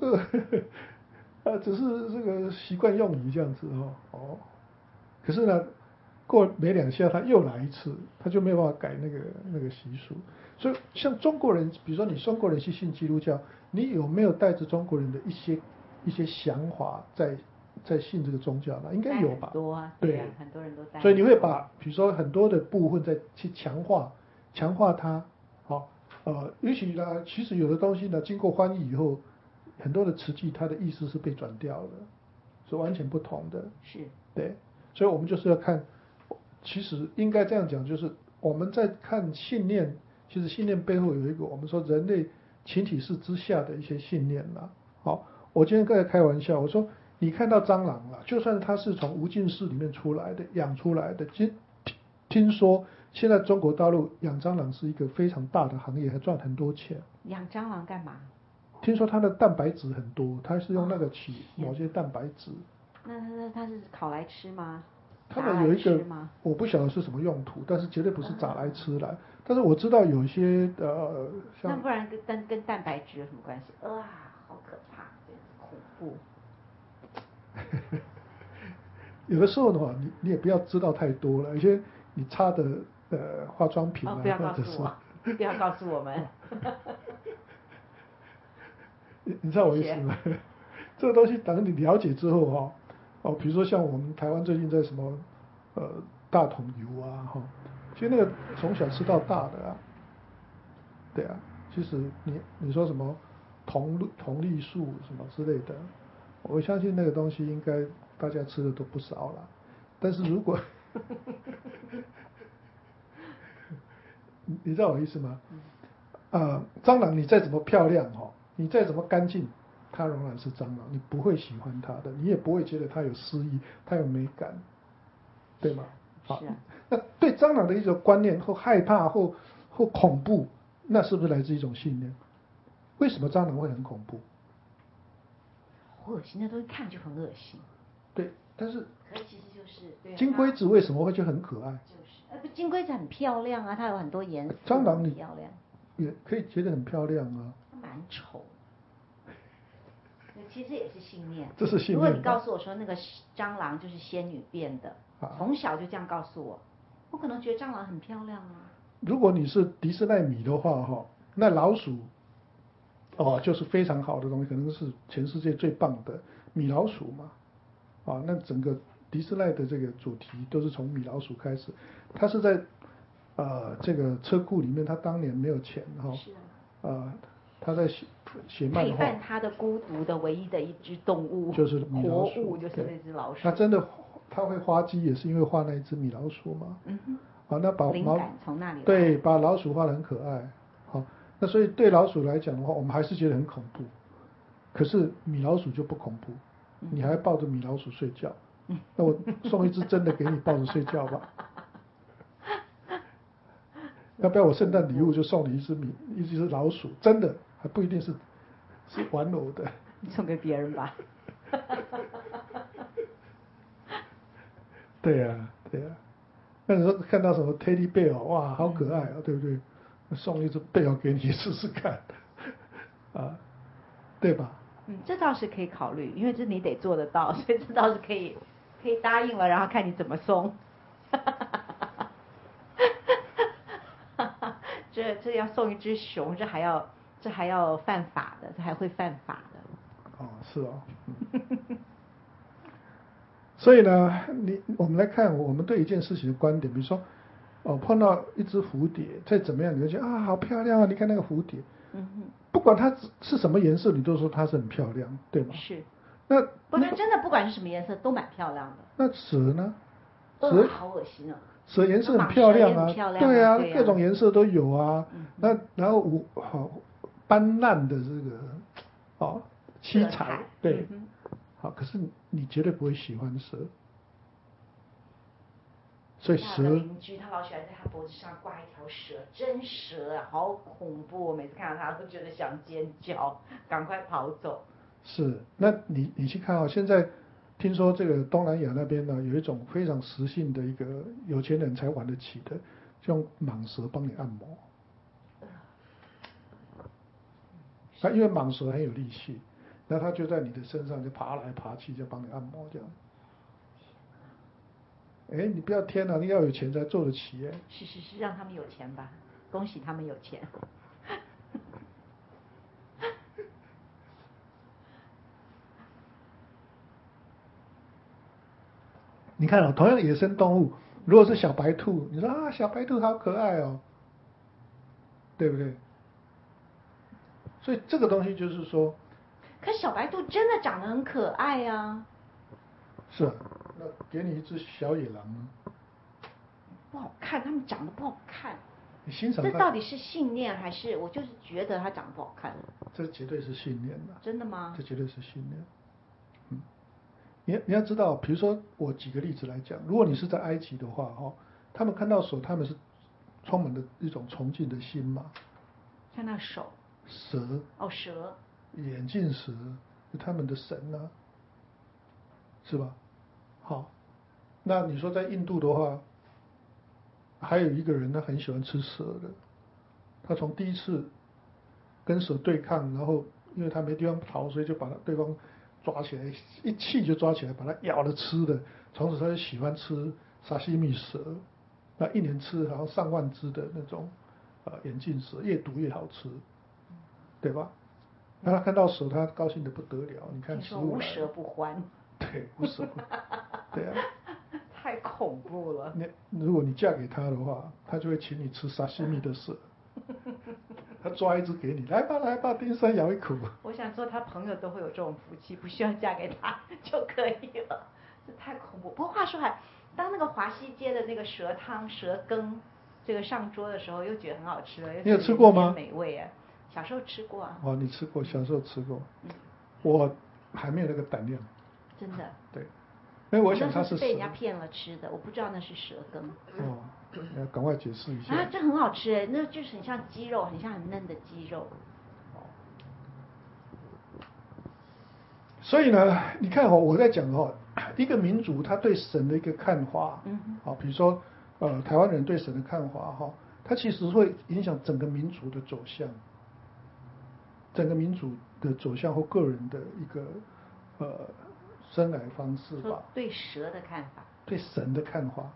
只是这个习惯用语这样子可是呢，过没2下他又来一次，他就没有办法改那个习俗。所以像中国人，比如说你中国人去信基督教，你有没有带着中国人的一些想法在信这个宗教呢？应该有吧？ 很多啊，对啊，很多人都带。 所以你会把比如说很多的部分再去强化它也许呢，其实有的东西呢，经过翻译以后，很多的词句它的意思是被转掉的，是完全不同的。 是。 对，所以我们就是要看，其实应该这样讲，就是我们在看信念，其实信念背后有一个我们说人类群体式之下的一些信念啦。好，我今天刚才开玩笑，我说你看到蟑螂了，就算它是从无菌室里面出来的、养出来的，听说现在中国大陆养蟑螂是一个非常大的行业，还赚很多钱。 养蟑螂干嘛？ 听说它的蛋白质很多，它是用那个取天某些蛋白质。 那它是烤来吃吗？ 他炸来们有一个吃吗？ 我不晓得是什么用途，但是绝对不是炸来吃来。但是我知道有一些像那不然跟蛋白质有什么关系？哇，好可怕，真是恐怖。 有的时候的话，你也不要知道太多了，有些你擦的化妆品啊， 不要告或者是诉我，不要告诉我们。 你知道我意思吗？这个东西等你了解之后比如说像我们台湾最近在什么大桶油啊其实那个从小吃到大的啊，对啊，其实你说什么同粒素什么之类的，我相信那个东西应该大家吃的都不少了，但是如果你知道我意思吗？蟑螂你再怎么漂亮你再怎么干净，它仍然是蟑螂，你不会喜欢它的，你也不会觉得它有诗意，它有美感，对吗？ 是啊。 那对蟑螂的一种观念或害怕或恐怖，那是不是来自一种信念？为什么蟑螂会很恐怖？ 好恶心，那东西看就很恶心。 对，但是可其实就是对金龟子为什么会就很可爱？ 不，金龟子很漂亮啊，它有很多颜色， 蟑螂很漂亮， 也可以觉得很漂亮啊。 它蛮丑。其实也是信念。 这是信念。 如果你告诉我说那个蟑螂就是仙女变的，从小就这样告诉我，我可能觉得蟑螂很漂亮啊。 如果你是迪士尼迷的话那老鼠就是非常好的东西，可能是全世界最棒的米老鼠嘛那整个迪士尼的这个主题都是从米老鼠开始，它是在这个车库里面，他当年没有钱是他在写漫画， 陪伴他的孤独的唯一的一只动物， 就是米老鼠， 活物，就是那只老鼠。 他真的他会画鸡，也是因为画那一只米老鼠嘛。那把灵感从那里来。 对，把老鼠画得很可爱。那所以对老鼠来讲的话，我们还是觉得很恐怖。可是米老鼠就不恐怖，你还抱着米老鼠睡觉。那我送一只真的给你抱着睡觉吧。要不要我圣诞礼物就送你一只老鼠，真的还不一定是玩偶的。 你送给别人吧。 对呀。那你说看到什么 Teddy Bear 哇，好可爱对不对？送一只贝尔给你试试看，对吧？ 这倒是可以考虑，因为这你得做得到，所以这倒是可以答应了，然后看你怎么送。这要送一只熊，这还要犯法的，这还会犯法的。 是所以呢，我们来看我们对一件事情的观点，比如说碰到一只蝴蝶，再怎么样，你会觉得好漂亮啊！你看那个蝴蝶，不管它是什么颜色，你都说它是很漂亮，对吗？ 是。 那真的不管是什么颜色都蛮漂亮的。 那蛇呢？蛇好恶心啊！ 蛇颜色很漂亮啊，对啊， 对啊， 各种颜色都有啊。那然后斑斓的这个七彩，对，好，可是你绝对不会喜欢蛇。所以蛇， 邻居他老喜欢在他脖子上挂一条蛇，真蛇啊，好恐怖！我每次看到他都觉得想尖叫，赶快跑走。 是，那你去看现在听说这个东南亚那边呢，有一种非常时兴的一个有钱人才玩得起的，就用蟒蛇帮你按摩。因为蟒蛇很有力气，那它就在你的身上就爬来爬去，就帮你按摩这样。你不要天啊，你要有钱才做得起是，让他们有钱吧，恭喜他们有钱。 你看同样野生动物，如果是小白兔，你说小白兔好可爱对不对？所以这个东西就是说， 可小白兔真的长得很可爱啊。 是啊，那给你一只小野狼呢？ 不好看，他们长得不好看。 你欣赏这到底是信念还是我就是觉得它长得不好看？ 这绝对是信念的。 真的吗？ 这绝对是信念。 你要知道，比如说我举个例子来讲，如果你是在埃及的话，他们看到手，他们是充满的一种崇敬的心嘛。 看到手。 蛇。 蛇。 眼镜蛇是他们的神啊，是吧？好，那你说在印度的话，还有一个人他很喜欢吃蛇的，他从第一次跟蛇对抗，然后因为他没地方逃，所以就把对方抓起来，一气就抓起来，把它咬了吃的。从此他就喜欢吃沙西米蛇，那一年吃好像上万只的那种眼镜蛇，越毒越好吃，对吧？那他看到蛇，他高兴得不得了。你看， 听说无蛇不欢。 对，无蛇不欢。对啊。 太恐怖了。 如果你嫁给他的话，他就会请你吃沙西米的蛇。他抓一只给你，来吧来吧，丁山咬一口。 我想做他朋友都会有这种福气，不需要嫁给他就可以了。这太恐怖。不过话说还，当那个华西街的那个蛇汤、蛇羹这个上桌的时候，又觉得很好吃了。 你有吃过吗？ 美味哎。小时候吃过啊。 你吃过，小时候吃过。我还没有那个胆量。 真的。 对，因为我想它是被人家骗了吃的，我不知道那是蛇羹。 你要赶快解释一下。 这很好吃哎，那就是很像鸡肉，很像很嫩的鸡肉。 所以呢，你看我在讲一个民族他对神的一个看法，比如说台湾人对神的看法它其实会影响整个民族的走向。整个民族的走向或个人的一个生来方式吧。 对蛇的看法。 对神的看法。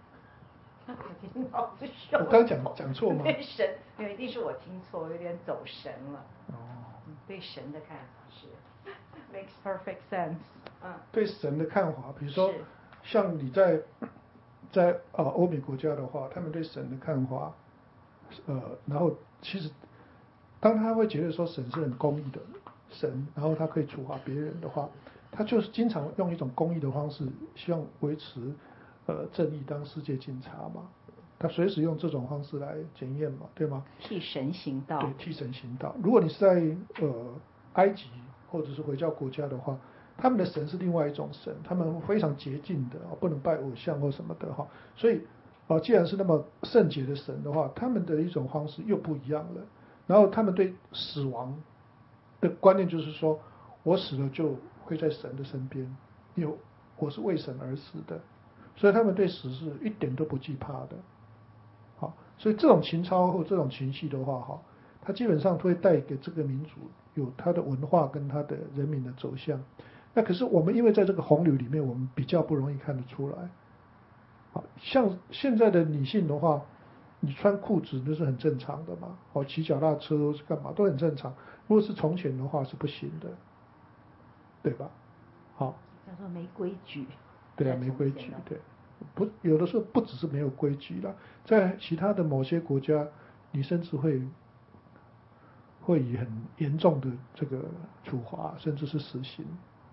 我刚讲错吗？ 对神，一定是我听错，我有点走神了。对神的看法是 makes perfect sense。 对神的看法，比如说像你在欧美国家的话，他们对神的看法，然后其实。当他会觉得说神是很公义的神，然后他可以处罚别人的话，他就是经常用一种公义的方式，希望维持正义，当世界警察嘛。他随时用这种方式来检验嘛，对吗？ 替神行道。 对，替神行道。如果你是在埃及或者是回教国家的话，他们的神是另外一种神，他们非常洁净的，不能拜偶像或什么的哈。所以既然是那么圣洁的神的话，他们的一种方式又不一样了。然后他们对死亡的观念就是说，我死了就会在神的身边，因为我是为神而死的，所以他们对死是一点都不惧怕的。好，所以这种情操或这种情绪的话，它基本上会带给这个民族有它的文化跟它的人民的走向。那可是我们因为在这个洪流里面，我们比较不容易看得出来。好，像现在的女性的话。你穿裤子那是很正常的嘛，骑脚踏车是干嘛都很正常。如果是从前的话是不行的，对吧？好， 叫做没规矩。 对啊，没规矩，对，有的时候不只是没有规矩啦，在其他的某些国家，你甚至会以很严重的这个处罚，甚至是死刑，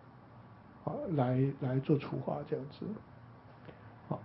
来做处罚这样子。好，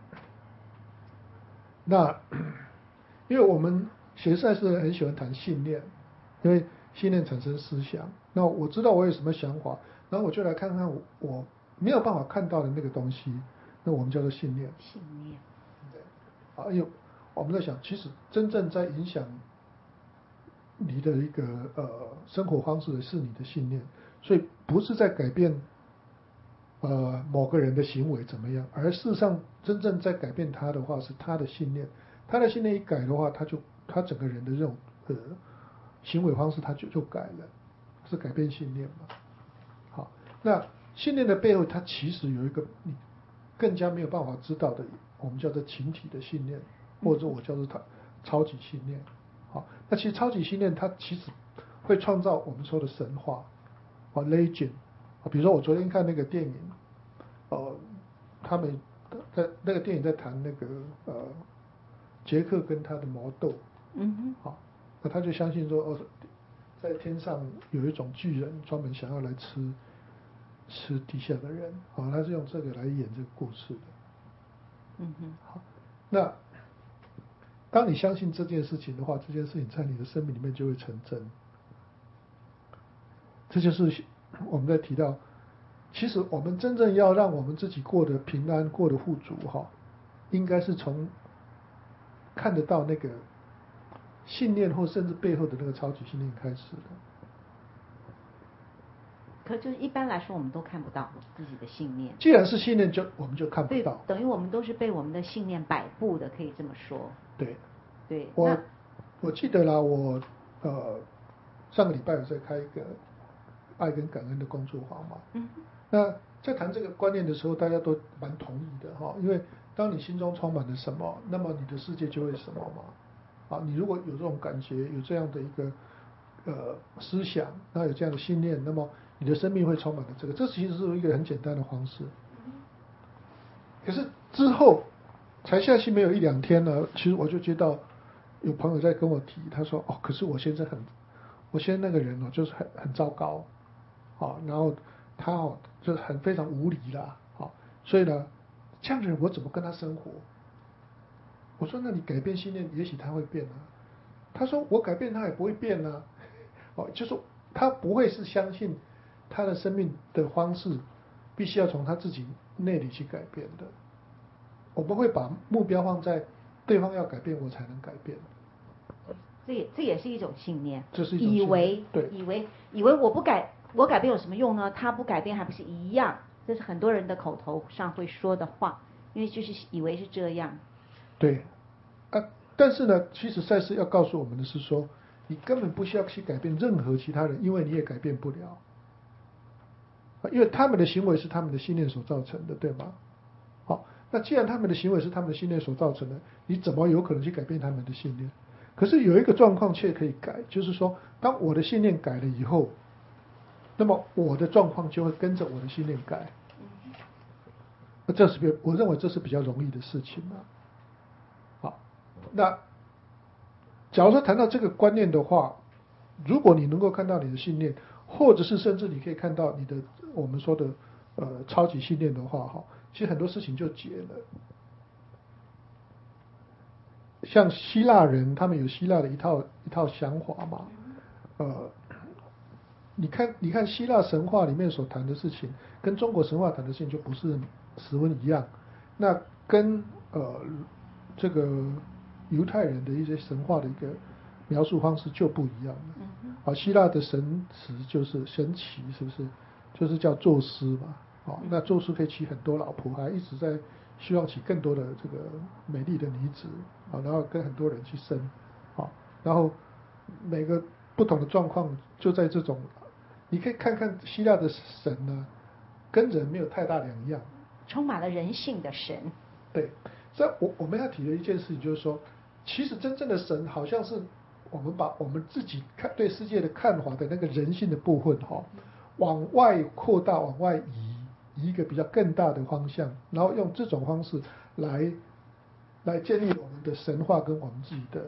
那。因为我们学赛是很喜欢谈信念，因为信念产生思想。那我知道我有什么想法，然后我就来看看我没有办法看到的那个东西，那我们叫做信念。 信念。 对。因为我们在想，其实真正在影响你的一个生活方式的是你的信念，所以不是在改变某个人的行为怎么样，而事实上真正在改变他的话是他的信念。他的信念一改的话，他整个人的这种行为方式他就改了，是改变信念嘛。好，那信念的背后，它其实有一个你更加没有办法知道的，我们叫做群体的信念，或者我叫做超级信念。好，那其实超级信念它其实会创造我们说的神话legend。比如说我昨天看那个电影，他们在那个电影在谈那个杰克跟他的魔豆，好，那他就相信说在天上有一种巨人专门想要来吃地下的人，好，他是用这个来演这个故事的。好，那当你相信这件事情的话，这件事情在你的生命里面就会成真。这就是我们在提到其实我们真正要让我们自己过得平安、过得富足应该是从看得到那个信念或甚至背后的那个超级信念开始的。 可就是一般来说，我们都看不到自己的信念。 既然是信念，我们就看不到。 等于我们都是被我们的信念摆布的，可以这么说。 对。 对。 我记得啦，我上个礼拜有在开一个爱跟感恩的工作坊嘛。那在谈这个观念的时候，大家都蛮同意的因为当你心中充满了什么，那么你的世界就会什么嘛。你如果有这种感觉，有这样的一个思想，那有这样的信念，那么你的生命会充满了这个。这其实是一个很简单的方式。可是之后才下去没有1-2天呢，其实我就接到有朋友在跟我提，他说可是我现在那个人就是很糟糕，然后他就是非常无理啦，所以呢这样的人我怎么跟他生活？我说那你改变信念，也许他会变啊。他说我改变他也不会变啊。就是他不会是相信他的生命的方式必须要从他自己内里去改变的。我们会把目标放在对方要改变我才能改变。 这也是一种信念。 这是一种信念。 以为我改变有什么用呢？他不改变还不是一样？这是很多人的口头上会说的话，因为就是以为是这样。 对。但是呢，其实赛斯要告诉我们的是说，你根本不需要去改变任何其他人，因为你也改变不了。因为他们的行为是他们的信念所造成的，对吗？那既然他们的行为是他们的信念所造成的，你怎么有可能去改变他们的信念？可是有一个状况却可以改，就是说，当我的信念改了以后，那么我的状况就会跟着我的信念改。我认为这是比较容易的事情啊。好，那假如说谈到这个观念的话，如果你能够看到你的信念，或者是甚至你可以看到你的我们说的超级信念的话，其实很多事情就解了。像希腊人，他们有希腊的一套想法嘛。你看希腊神话里面所谈的事情，跟中国神话谈的事情就不是十分一样。那跟这个犹太人的一些神话的一个描述方式就不一样了。希腊的神词就是神奇，是不是？就是叫宙斯嘛。那宙斯可以娶很多老婆，还一直在希望娶更多的这个美丽的女子，然后跟很多人去生，然后每个不同的状况就在这种，你可以看看希腊的神呢，跟人没有太大两样， 充满了人性的神。 对，所以我们要提的一件事情就是说，其实真正的神好像是我们把我们自己对世界的看法的那个人性的部分往外扩大，往外移一个比较更大的方向，然后用这种方式来建立我们的神话跟我们自己的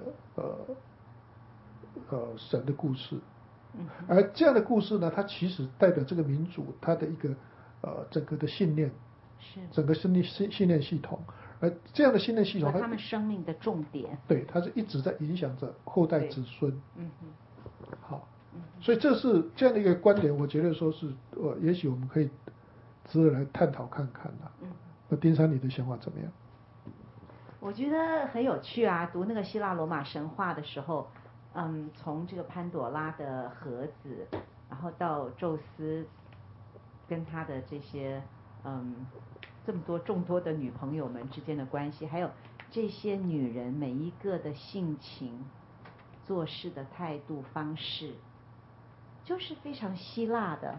神的故事。而这样的故事呢，它其实代表这个民族它的一个整个的信念， 是整个信念系统。而这样的信念系统， 他们生命的重点， 对，它是一直在影响着后代子孙。好，所以这是这样的一个观点，我觉得说是也许我们可以值得来探讨看看啦。那丁山，你的想法怎么样？ 我觉得很有趣啊，读那个希腊罗马神话的时候，从这个潘朵拉的盒子，然后到宙斯跟他的这些这么众多的女朋友们之间的关系，还有这些女人每一个的性情、做事的态度方式，就是非常希腊的。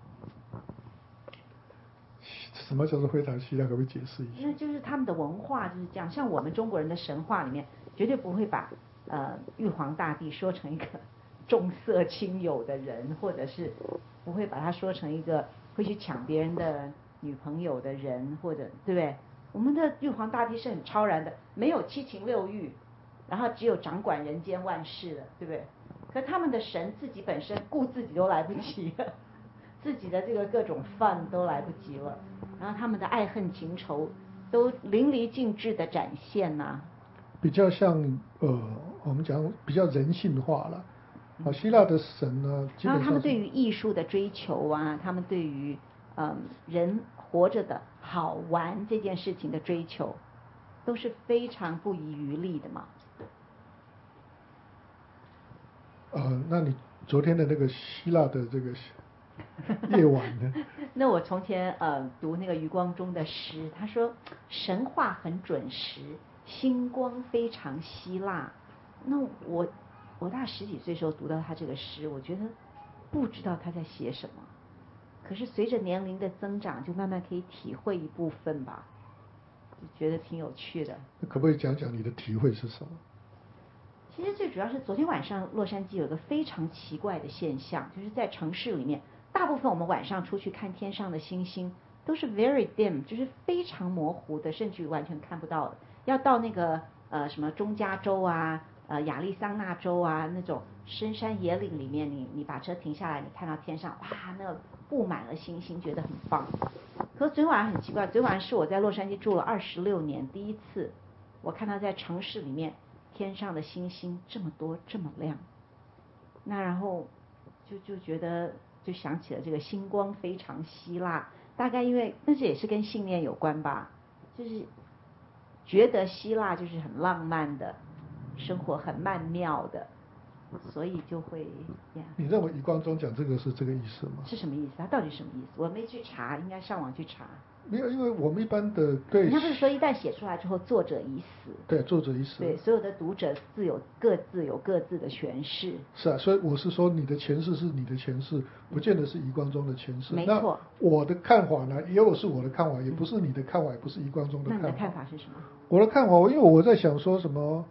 什么叫做非常希腊？可不可以解释一下？ 那就是他们的文化就是这样，像我们中国人的神话里面，绝对不会把玉皇大帝说成一个重色轻友的人，或者是不会把他说成一个会去抢别人的女朋友的人，或者对不对？我们的玉皇大帝是很超然的，没有七情六欲，然后只有掌管人间万事的，对不对？可他们的神自己本身顾自己都来不及了，自己的这个各种饭都来不及了，然后他们的爱恨情仇都淋漓尽致的展现呐。 比较像我们讲比较人性化了。希腊的神呢，基本上然后他们对于艺术的追求啊，他们对于人活着的好玩这件事情的追求，都是非常不遗余力的嘛。 那你昨天的那个希腊的这个夜晚呢？ 那我从前读那个余光中的诗，他说神话很准时，星光非常希腊。那我大10几岁时候读到他这个诗，我觉得不知道他在写什么，可是随着年龄的增长，就慢慢可以体会一部分吧，就觉得挺有趣的。 可不可以讲讲你的体会是什么？ 其实最主要是昨天晚上洛杉矶有一个非常奇怪的现象，就是在城市里面，大部分我们晚上出去看天上的星星都是 very dim， 就是非常模糊的，甚至于完全看不到的。要到那个什么中加州啊、亚利桑那州啊那种深山野岭里面，你把车停下来，你看到天上哇，那个布满了星星，觉得很棒。可是昨天晚上很奇怪，昨天晚上是我在洛杉矶住了26年第一次，我看到在城市里面天上的星星这么多这么亮，那然后就觉得就想起了这个星光非常希腊，大概因为但是也是跟信念有关吧，就是觉得希腊就是很浪漫的，生活很曼妙的，所以就会呀。 你认为余光中讲这个是这个意思吗？ 是什么意思？它到底什么意思？我没去查，应该上网去查。 没有，因为我们一般的对， 他不是说一旦写出来之后，作者已死。 对，作者已死。 对，所有的读者各自有各自的诠释。 是啊，所以我是说，你的诠释是你的诠释，不见得是余光中的诠释。 没错。 那我的看法呢，也有是我的看法，也不是你的看法，也不是余光中的看法。 那你的看法是什么？ 我的看法，因为我在想说什么，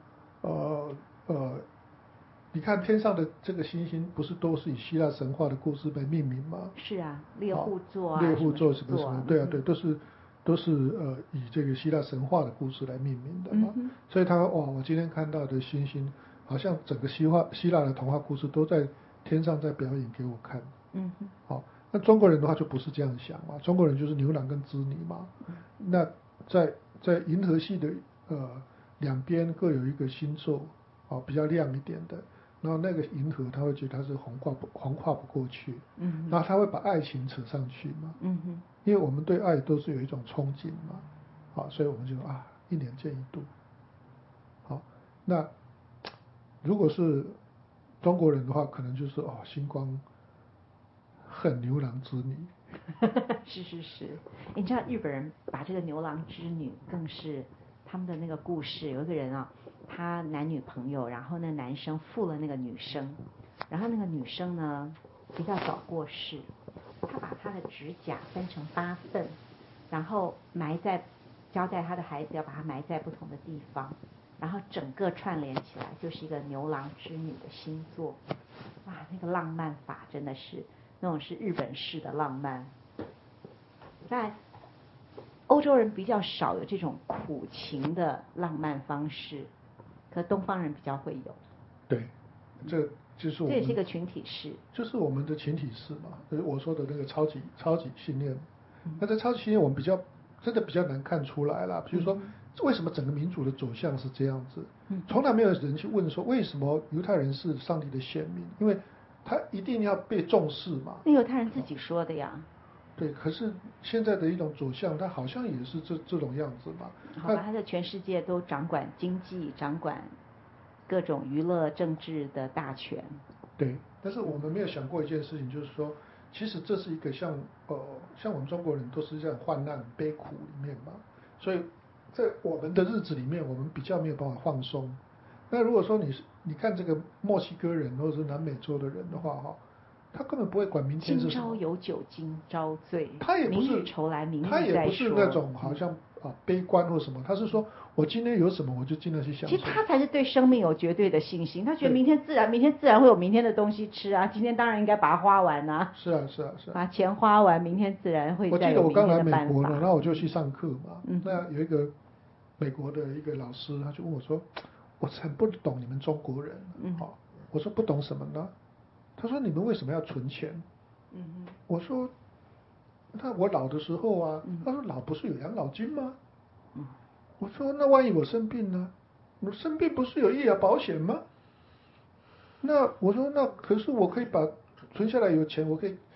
你看天上的这个星星，不是都是以希腊神话的故事被命名吗？ 是啊，猎户座啊， 猎户座什么什么， 对啊，对，都是以这个希腊神话的故事来命名的嘛。所以我今天看到的星星，好像整个希腊的童话故事都在天上在表演给我看。好，那中国人的话就不是这样想嘛，中国人就是牛郎跟织女嘛。那在银河系的两边各有一个星座，比较亮一点的。然后那个银河他会觉得它是横跨不过去，然后他会把爱情扯上去嘛，因为我们对爱都是有一种憧憬嘛，所以我们就1年见一度，好，那如果是中国人的话，可能就是星光恨牛郎织女， 是，你知道日本人把这个牛郎织女更是他们的那个故事，有一个人啊，他男女朋友，然后那男生负了那个女生，然后那个女生呢比较早过世，他把他的指甲分成8份，然后交代他的孩子要把它埋在不同的地方，然后整个串联起来就是一个牛郎织女的星座。哇，那个浪漫法真的是那种是日本式的浪漫，在欧洲人比较少有这种苦情的浪漫方式，可东方人比较会有。 对，这就是我们， 这也是一个群体式， 就是我们的群体式嘛，就是我说的那个超级信念。那在超级信念我们真的比较难看出来啦，比如说为什么整个民主的走向是这样子，从来没有人去问说为什么犹太人是上帝的选民，因为他一定要被重视嘛。 那犹太人自己说的呀。 对，可是现在的一种走向，它好像也是这种样子嘛。 好吧，他在全世界都掌管经济，掌管各种娱乐、政治的大权。 对，但是我们没有想过一件事情，就是说，其实这是一个像我们中国人都是在患难悲苦里面嘛，所以在我们的日子里面，我们比较没有办法放松。那如果说你看这个墨西哥人或者是南美洲的人的话，他根本不会管明天是什么。 今朝有酒今朝醉， 他也不是明日愁来明日再说。 他也不是那种好像悲观或什么，他是说我今天有什么我就尽量去享受。 其实他才是对生命有绝对的信心，他觉得明天自然会有明天的东西吃啊，今天当然应该把它花完啊。 是啊。 把钱花完，明天自然会再有明天的办法。 我记得我刚来美国呢，然后我就去上课嘛，那有一个美国的一个老师，他就问我说，我很不懂你们中国人，我说不懂什么呢？他说你们为什么要存钱？我说那我老的时候啊，他说老不是有养老金吗？我说那万一我生病呢？我生病不是有医疗保险吗？那我说那可是我可以把存下来有钱，我可以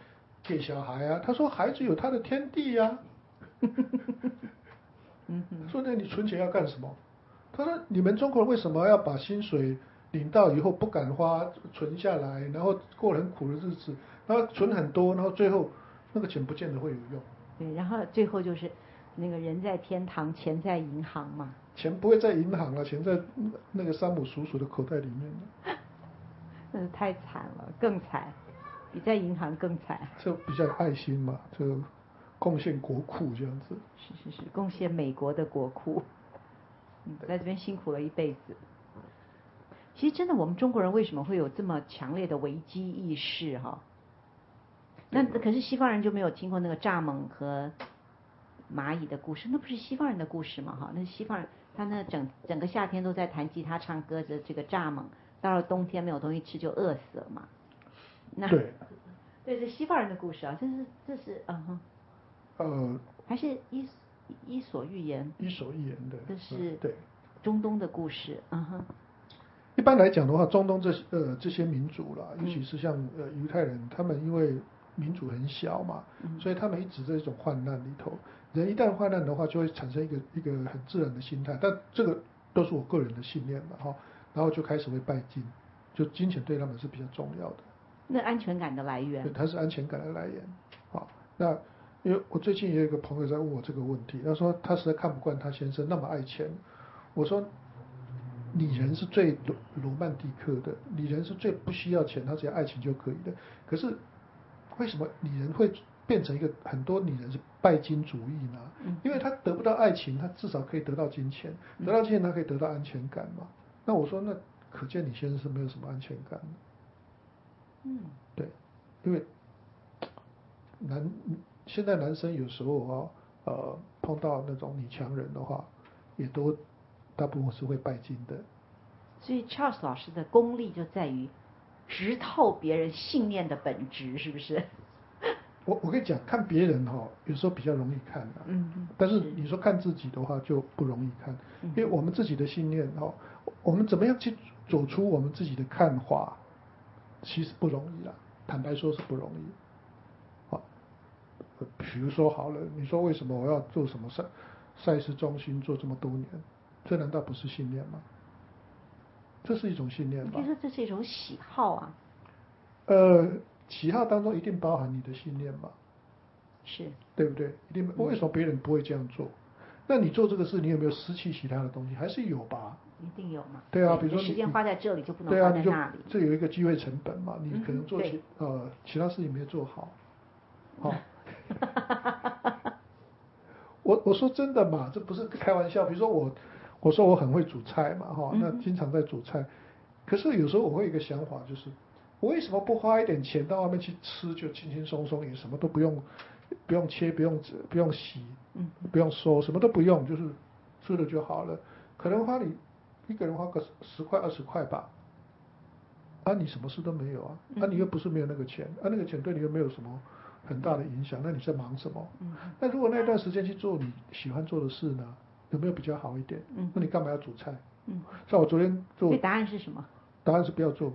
给小孩啊。他说孩子有他的天地呀、说那你存钱要干什么？他说你们中国人为什么要把薪水领到以后不敢花，存下来，然后过很苦的日子，然后存很多，然后最后那个钱不见得会有用。 对，然后最后就是那个人在天堂，钱在银行嘛。 钱不会在银行了，钱在那个山姆叔叔的口袋里面了。 那是太惨了，更惨，比在银行更惨。 就比较有爱心嘛，就贡献国库这样子。 是，贡献美国的国库。在这边辛苦了一辈子。其实真的，我们中国人为什么会有这么强烈的危机意识哈？那可是西方人就没有听过那个蚱蜢和蚂蚁的故事，那不是西方人的故事嘛哈？那是西方人，他那整个夏天都在弹吉他唱歌的这个蚱蜢，到了冬天没有东西吃就饿死了嘛。那对， 对，是西方人的故事啊，这是还是伊索寓言？ 伊索寓言的， 这是对中东的故事， 一般来讲的话，中东这些民族啦，尤其是像犹太人，他们因为民族很小嘛，所以他们一直在这种患难里头。人一旦患难的话，就会产生一个很自然的心态，但这个都是我个人的信念嘛哈。然后就开始会拜金，就金钱对他们是比较重要的。 那安全感的来源？ 对，它是安全感的来源。好，那因为我最近也有一个朋友在问我这个问题，他说他实在看不惯他先生那么爱钱。我说你人是最罗曼蒂克的，你人是最不需要钱，他只要爱情就可以的。可是为什么女人会变成一个很多女人是拜金主义呢？因为她得不到爱情，她至少可以得到金钱，得到金钱她可以得到安全感嘛。那我说那可见你先生是没有什么安全感的。对，因为现在男生有时候碰到那种女强人的话，也都大部分是会拜金的。 所以 Charles 老师的功力就在于直透别人信念的本质，是不是？ 我跟你讲，看别人有时候比较容易看的，但是你说看自己的话就不容易看，因为我们自己的信念我们怎么样去走出我们自己的看法，其实不容易啦，坦白说是不容易。比如说好了，你说为什么我要做什么赛事中心做这么多年？这难道不是信念吗？这是一种信念吧？ 你可以说这是一种喜好啊。 喜好当中一定包含你的信念嘛？ 是， 对不对？一定。为什么别人不会这样做？那你做这个事，你有没有失去其他的东西？还是有吧？ 一定有嘛？ 对啊，比如说时间花在这里就不能对啊， 花在那里。 这有一个机会成本嘛，你可能做其他事情没有做好。我说真的嘛，这不是开玩笑。比如说我说我很会煮菜嘛，那经常在煮菜。可是有时候我会有一个想法，就是我为什么不花一点钱到外面去吃，就轻轻松松，也什么都不用切，不用洗，不用收，什么都不用，就是吃了就好了。可能你一个人花个10块20块吧，你什么事都没有啊，你又不是没有那个钱，那个钱对你又没有什么很大的影响，那你在忙什么？那如果那段时间去做你喜欢做的事呢，有没有比较好一点？那你干嘛要煮菜？像我昨天做， 所以答案是什么？ 答案是不要做。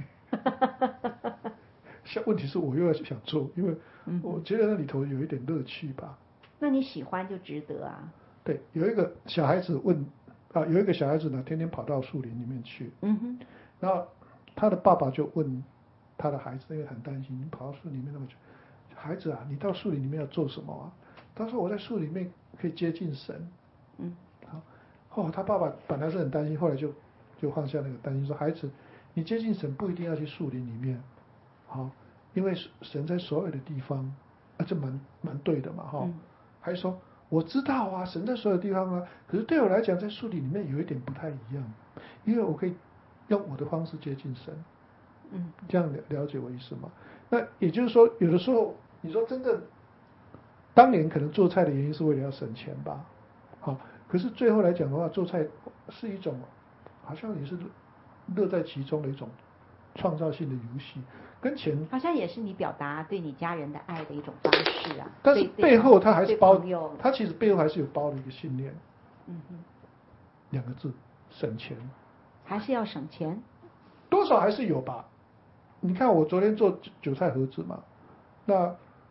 问题是我又要想做，因为我觉得那里头有一点乐趣吧。 那你喜欢就值得啊。 对，有一个小孩子有一个小孩子呢，天天跑到树林里面去。然后他的爸爸就问他的孩子，因为很担心，你跑到树林里面那么久，孩子啊，你到树林里面要做什么啊？他说我在树里面可以接近神。他爸爸本来是很担心，后来就放下那个担心，说孩子，你接近神不一定要去树林里面，因为神在所有的地方，这蛮对的嘛，还说我知道啊，神在所有地方啊，可是对我来讲，在树林里面有一点不太一样，因为我可以用我的方式接近神。这样了解我意思吗？那也就是说，有的时候你说真的，当年可能做菜的原因是为了要省钱吧，可是最后来讲的话，做菜是一种好像也是乐在其中的一种创造性的游戏，跟钱好像也是你表达对你家人的爱的一种方式啊。 但是背后它还是包， 它其实背后还是有包的一个信念。2个字，省钱。 还是要省钱？ 多少还是有吧。你看我昨天做韭菜盒子嘛，那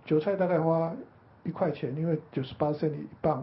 韭菜大概花1块钱，因为98 cent 一磅。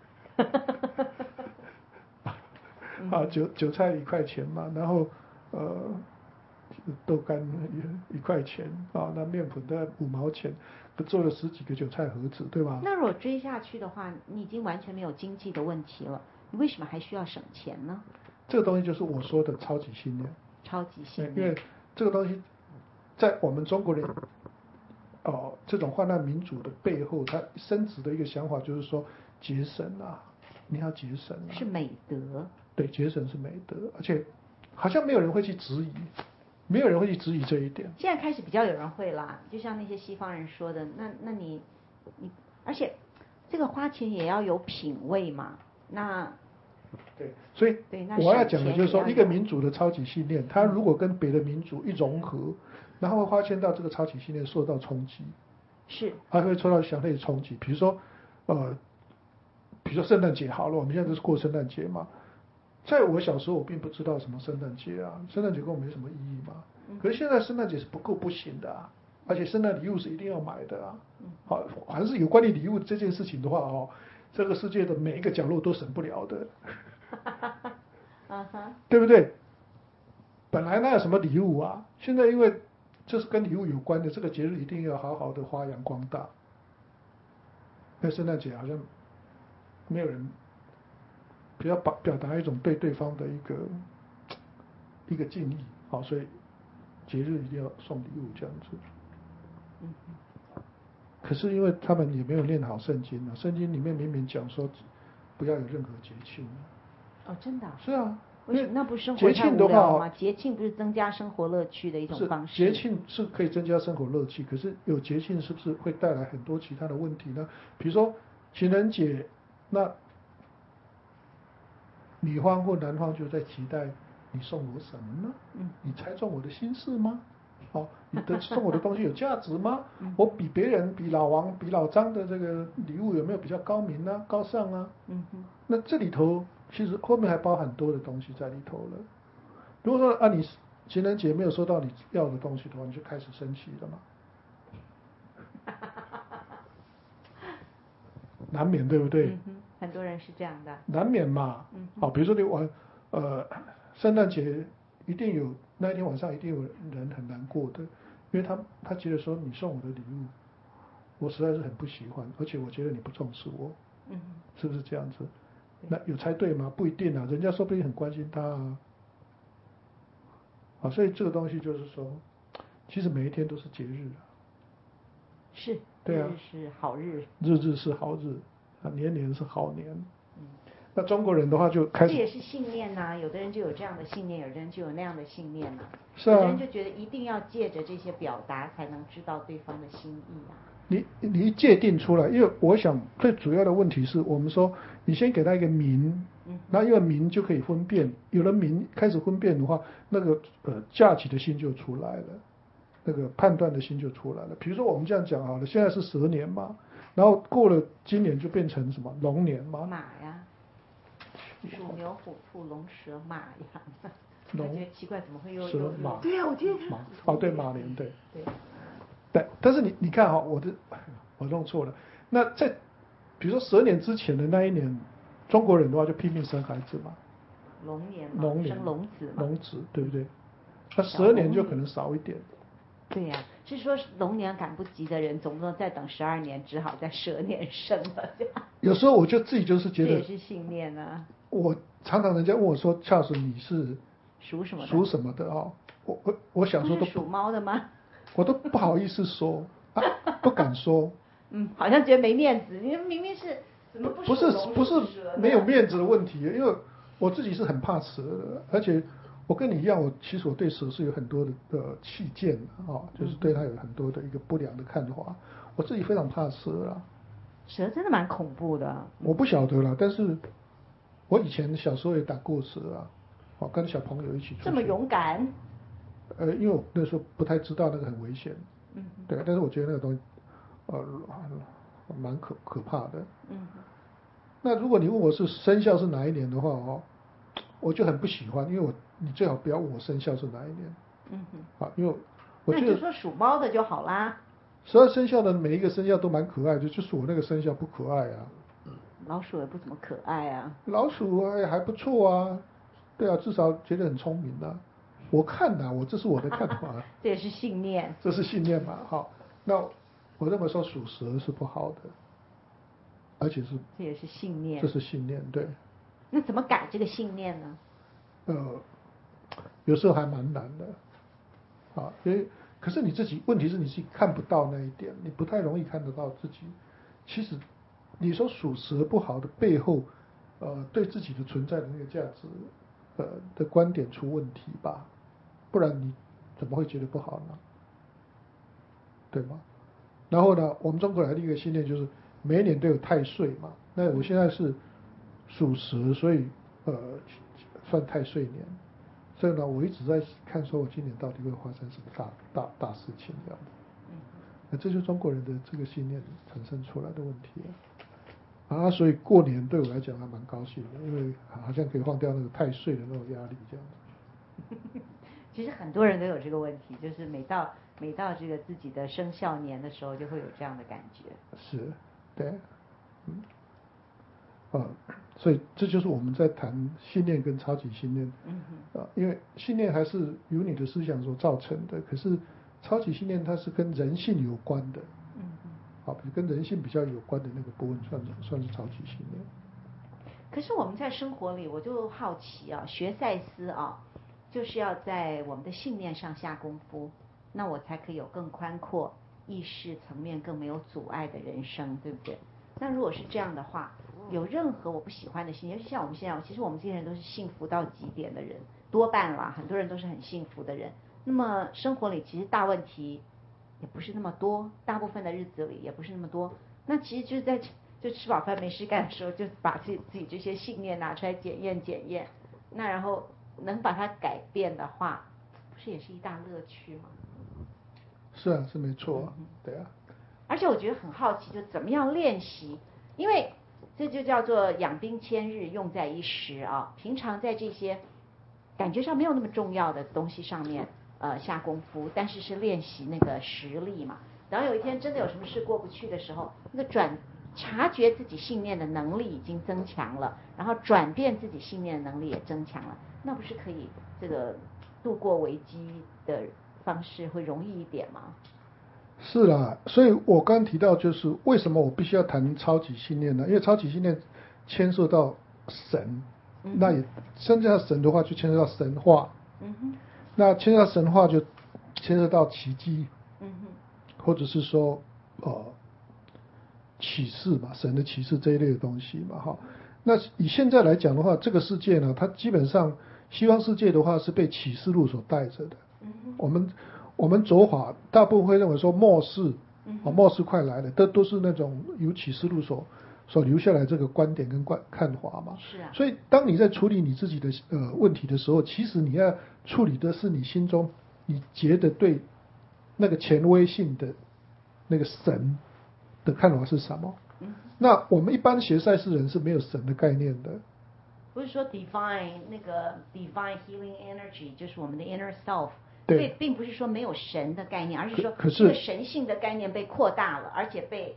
韭菜1块钱嘛，然后豆干1块钱啊，那面粉大概5毛钱，做了10几个韭菜盒子，对吧？ 那如果追下去的话，你已经完全没有经济的问题了，你为什么还需要省钱呢？ 这个东西就是我说的超级信念。 超级信念。 因为这个东西在我们中国人这种患难民主的背后，它深植的一个想法就是说节省啊，你要节省啊， 是美德。 对，节省是美德，而且好像没有人会去质疑，没有人会去质疑这一点。 现在开始比较有人会啦，就像那些西方人说的，那你，而且这个花钱也要有品味嘛，那。 对，所以我要讲的就是说，一个民主的超级信念，它如果跟别的民主一融合，然后会发现到这个超级信念受到冲击， 是， 还会受到强烈的冲击。比如说圣诞节好了，我们现在都是过圣诞节嘛。在我小时候，我并不知道什么圣诞节啊，圣诞节跟我没什么意义嘛。可是现在圣诞节是不够不行的啊，而且圣诞礼物是一定要买的啊。好，凡是有关于礼物这件事情的话这个世界的每一个角落都省不了的。对不对？本来哪有什么礼物啊？现在因为这是跟礼物有关的，这个节日一定要好好的发扬光大。那圣诞节好像没有人比较表达一种对对方的一个敬意，好，所以节日一定要送礼物这样子。可是因为他们也没有念好圣经啊，圣经里面明明讲说不要有任何节庆。 真的啊？ 是啊。 为什么？那不是生活太无聊吗？节庆不是增加生活乐趣的一种方式？ 节庆是可以增加生活乐趣，可是有节庆是不是会带来很多其他的问题呢？比如说情人节，那女方或男方就在期待你送我什么呢？你猜中我的心事吗？你送我的东西有价值吗？我比别人，比老王，比老张的这个礼物有没有比较高明啊、高尚啊？那这里头其实后面还包很多的东西在里头了。如果说你情人节没有收到你要的东西的话，你就开始生气了嘛？难免，对不对？ 很多人是这样的。难免嘛。比如说你圣诞节一定有那一天晚上一定有人很难过的，因为他觉得说你送我的礼物，我实在是很不喜欢，而且我觉得你不重视我。是不是这样子？那有猜对吗？不一定啊，人家说不定很关心他啊。所以这个东西就是说，其实每一天都是节日啊。 是。 对啊。 日是好日。 日是好日，年年是好年。那中国人的话就开始。 这也是信念啊，有的人就有这样的信念，有的人就有那样的信念啊。 是啊。 有的人就觉得一定要借着这些表达才能知道对方的心意啊。 你界定出来，因为我想最主要的问题是我们说，你先给他一个名，那因为名就可以分辨，有了名开始分辨的话，那个架起的心就出来了，那个判断的心就出来了。比如说我们这样讲好了，现在是蛇年嘛，然后过了今年就变成什么龙年嘛？ 马呀，鼠牛虎兔龙蛇马呀。我觉得奇怪，怎么会又蛇马？ 对啊，我今天马对马年对。对，但是你看我弄错了。那在比如说蛇年之前的那一年，中国人的话就拼命生孩子嘛。 龙年生龙子嘛。 龙子对不对？那蛇年就可能少一点。 对呀，是说龙年赶不及的人，总不能再等12年，只好在蛇年生了。 有时候我就自己就是觉得。 这也是信念啊。我常常人家问我说：“恰实你是属什么的？” 属什么的我小时候都属猫的吗？ 我都不好意思说不敢说。 好像觉得没面子，你明明是怎么不是没有面子的问题，因为我自己是很怕蛇的，而且我跟你一样，其实我对蛇是有很多的弃见就是对它有很多的一个不良的看法。我自己非常怕蛇啊。 蛇真的蛮恐怖的。 我不晓得啦，但是我以前小时候也打过蛇啊，跟小朋友一起出去。 这么勇敢？ 因为我那时候不太知道那个很危险。对，但是我觉得那个东西蛮可怕的。那如果你问我是生肖是哪一年的话我就很不喜欢，因为你最好不要问我生肖是哪一年。因为我觉得那你就说属猫的就好啦。 12生肖的每一个生肖都蛮可爱的，就是我那个生肖不可爱啊。 老鼠也不怎么可爱啊。 老鼠还不错啊，对啊，至少觉得很聪明啊。我看的，这是我的看法。 这也是信念。 这是信念嘛？好，那我认为说属蛇是不好的，而且是这也是信念。 这是信念，对。 那怎么改这个信念呢？ 有时候还蛮难的，啊，因为可是你自己，问题是你自己看不到那一点，你不太容易看得到自己。其实你说属蛇不好的背后，对自己的存在的那个价值，的观点出问题吧，不然你怎么会觉得不好呢？对吗？然后呢，我们中国来的一个信念就是每一年都有太岁嘛，那我现在是属蛇，所以算太岁年。所以呢，我一直在看，说我今年到底会发生什么大事情这样子。那这就是中国人的这个信念产生出来的问题啊。所以过年对我来讲还蛮高兴的，因为好像可以放掉那个太岁的那种压力这样子。 其实很多人都有这个问题，就是每到这个自己的生肖年的时候，就会有这样的感觉。 是，对，所以这就是我们在谈信念跟超级信念。因为信念还是由你的思想所造成的，可是超级信念它是跟人性有关的。跟人性比较有关的那个部分算是超级信念。 可是我们在生活里，我就好奇啊，学赛斯啊，就是要在我们的信念上下功夫，那我才可以有更宽阔意识层面、更没有阻碍的人生，对不对？那如果是这样的话，有任何我不喜欢的信念，就像我们现在，其实我们这些人都是幸福到极点的人，多半啦，很多人都是很幸福的人。那么生活里其实大问题也不是那么多，大部分的日子里也不是那么多。那其实就是在就吃饱饭没事干的时候，就把自己这些信念拿出来检验。那然后能把它改变的话，不是也是一大乐趣吗？ 是啊，是没错啊，对啊。 而且我觉得很好奇，就怎么样练习，因为这就叫做养兵千日，用在一时啊。平常在这些感觉上没有那么重要的东西上面下功夫，但是是练习那个实力嘛。等到有一天真的有什么事过不去的时候，那个察觉自己信念的能力已经增强了，然后转变自己信念的能力也增强了，那不是可以这个度过危机的方式会容易一点吗？ 是啦，所以我刚刚提到就是为什么我必须要谈超级信念呢？因为超级信念牵涉到神，那也甚至要神的话就牵涉到神话，那牵涉到神话就牵涉到奇迹，或者是说启示嘛，神的启示这一类的东西嘛，哈。那以现在来讲的话，这个世界呢，它基本上西方世界的话是被启示录所带着的。我们走法大部分会认为说末世，末世快来了，都是那种由启示录所留下来这个观点跟看法嘛。 是啊。所以当你在处理你自己的问题的时候，其实你要处理的是你心中你觉得对那个权威性的那个神的看法是什么。那我们一般学赛事人是没有神的概念的。 不是说 divine 那个 divine healing energy 就是我们的 inner self。 对， 并不是说没有神的概念，而是说这个神性的概念被扩大了，而且被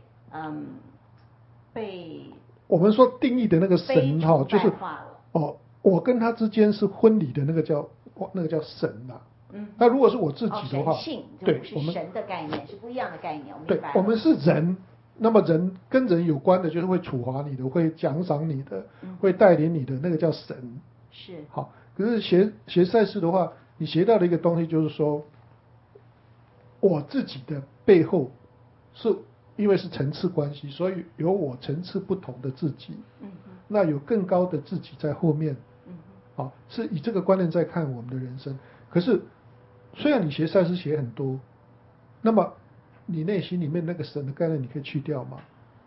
我们说定义的那个神就是我跟他之间是婚礼的那个叫神啊。那如果是我自己的话， 神性对， 我们神的概念是不一样的概念。 对，我们是人，那么人跟人有关的就是会处罚你的，会奖赏你的，会带领你的，那个叫神。 是。 好，可是学赛事的话，你学到的一个东西就是说，我自己的背后是因为是层次关系，所以有我层次不同的自己。那有更高的自己在后面。是以这个观念在看我们的人生。可是虽然你学赛事学很多，那么你内心里面那个神的概念你可以去掉吗？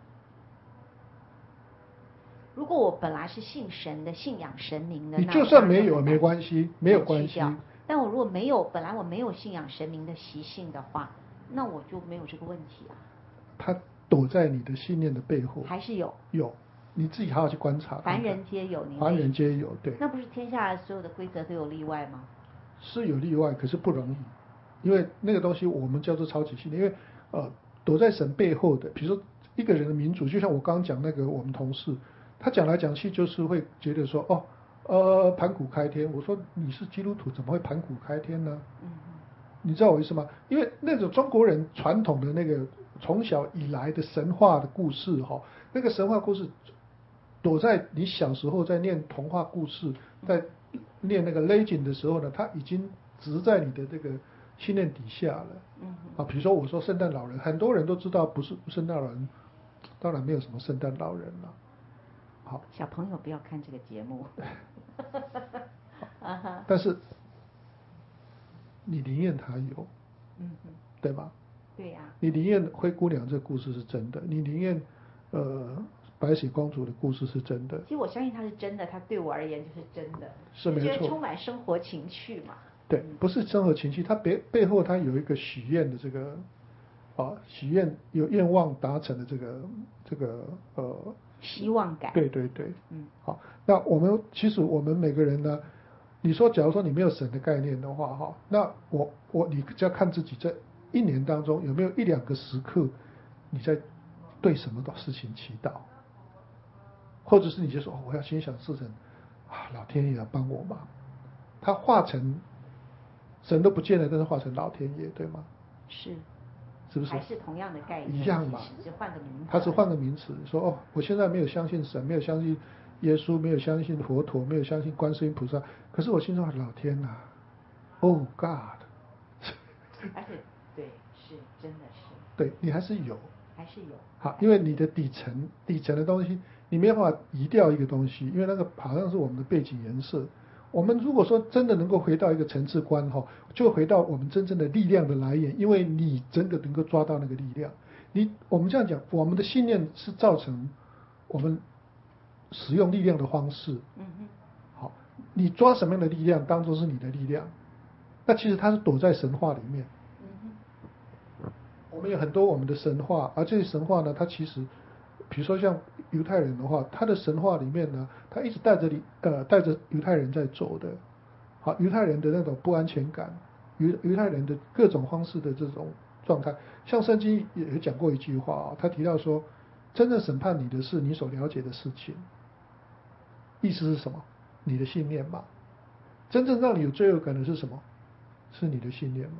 如果我本来是信神的，信仰神明的， 你就算没有没关系，没有关系。 但我如果本来我没有信仰神明的习性的话，那我就没有这个问题啊。 它躲在你的信念的背后。 还是有。 你自己好好去观察。 凡人皆有。 凡人皆有，对。 那不是天下所有的规则都有例外吗？是有例外，可是不容易，因为那个东西我们叫做超级信念。因为躲在神背后的，比如说一个人的民主，就像我刚刚讲那个我们同事，他讲来讲去就是会觉得说，盘古开天。我说你是基督徒，怎么会盘古开天呢？你知道我意思吗？因为那种中国人传统的那个从小以来的神话的故事哈，那个神话故事躲在你小时候在念童话故事，在念那个 legend 的时候呢，它已经植在你的这个信念底下了。比如说我说圣诞老人，很多人都知道不是圣诞老人，当然没有什么圣诞老人了。好， 小朋友不要看这个节目。 但是你宁愿他有，对吧？ 对呀。 你宁愿灰姑娘这个故事是真的，你宁愿白雪公主的故事是真的。 其实我相信它是真的，它对我而言就是真的， 是没错， 觉得充满生活情趣嘛。 对，不是生活情趣，它背后它有一个许愿的这个许愿有愿望达成的这个希望感。 对，好，那其实我们每个人呢，你说假如说你没有神的概念的话那你只要看自己这一年当中有没有一两个时刻你在对什么的事情祈祷，或者是你就说我要心想事成老天爷要帮我忙，他化成神都不见了，但是化成老天爷，对吗？是不是？ 还是同样的概念， 一样嘛？ 只是换个名词。 他是换个名词，说我现在没有相信神，没有相信耶稣，没有相信佛陀，没有相信观世音菩萨，可是我心中老天哪，Oh God！ 而且对，是真的是。 对你还是有。好，因为你的底层的东西，你没有办法移掉一个东西，因为那个好像是我们的背景颜色。我们如果说真的能够回到一个层次观就回到我们真正的力量的来源，因为你真的能够抓到那个力量。我们这样讲，我们的信念是造成我们使用力量的方式。好，你抓什么样的力量当作是你的力量，那其实它是躲在神话里面。我们有很多我们的神话，而这些神话呢，它其实比如说像犹太人的话，他的神话里面呢，他一直带着犹太人在走的。好，犹太人的那种不安全感，犹太人的各种方式的这种状态，像圣经也讲过一句话他提到说，真正审判你的是你所了解的事情。意思是什么？你的信念嘛。真正让你有罪恶感的是什么？是你的信念嘛。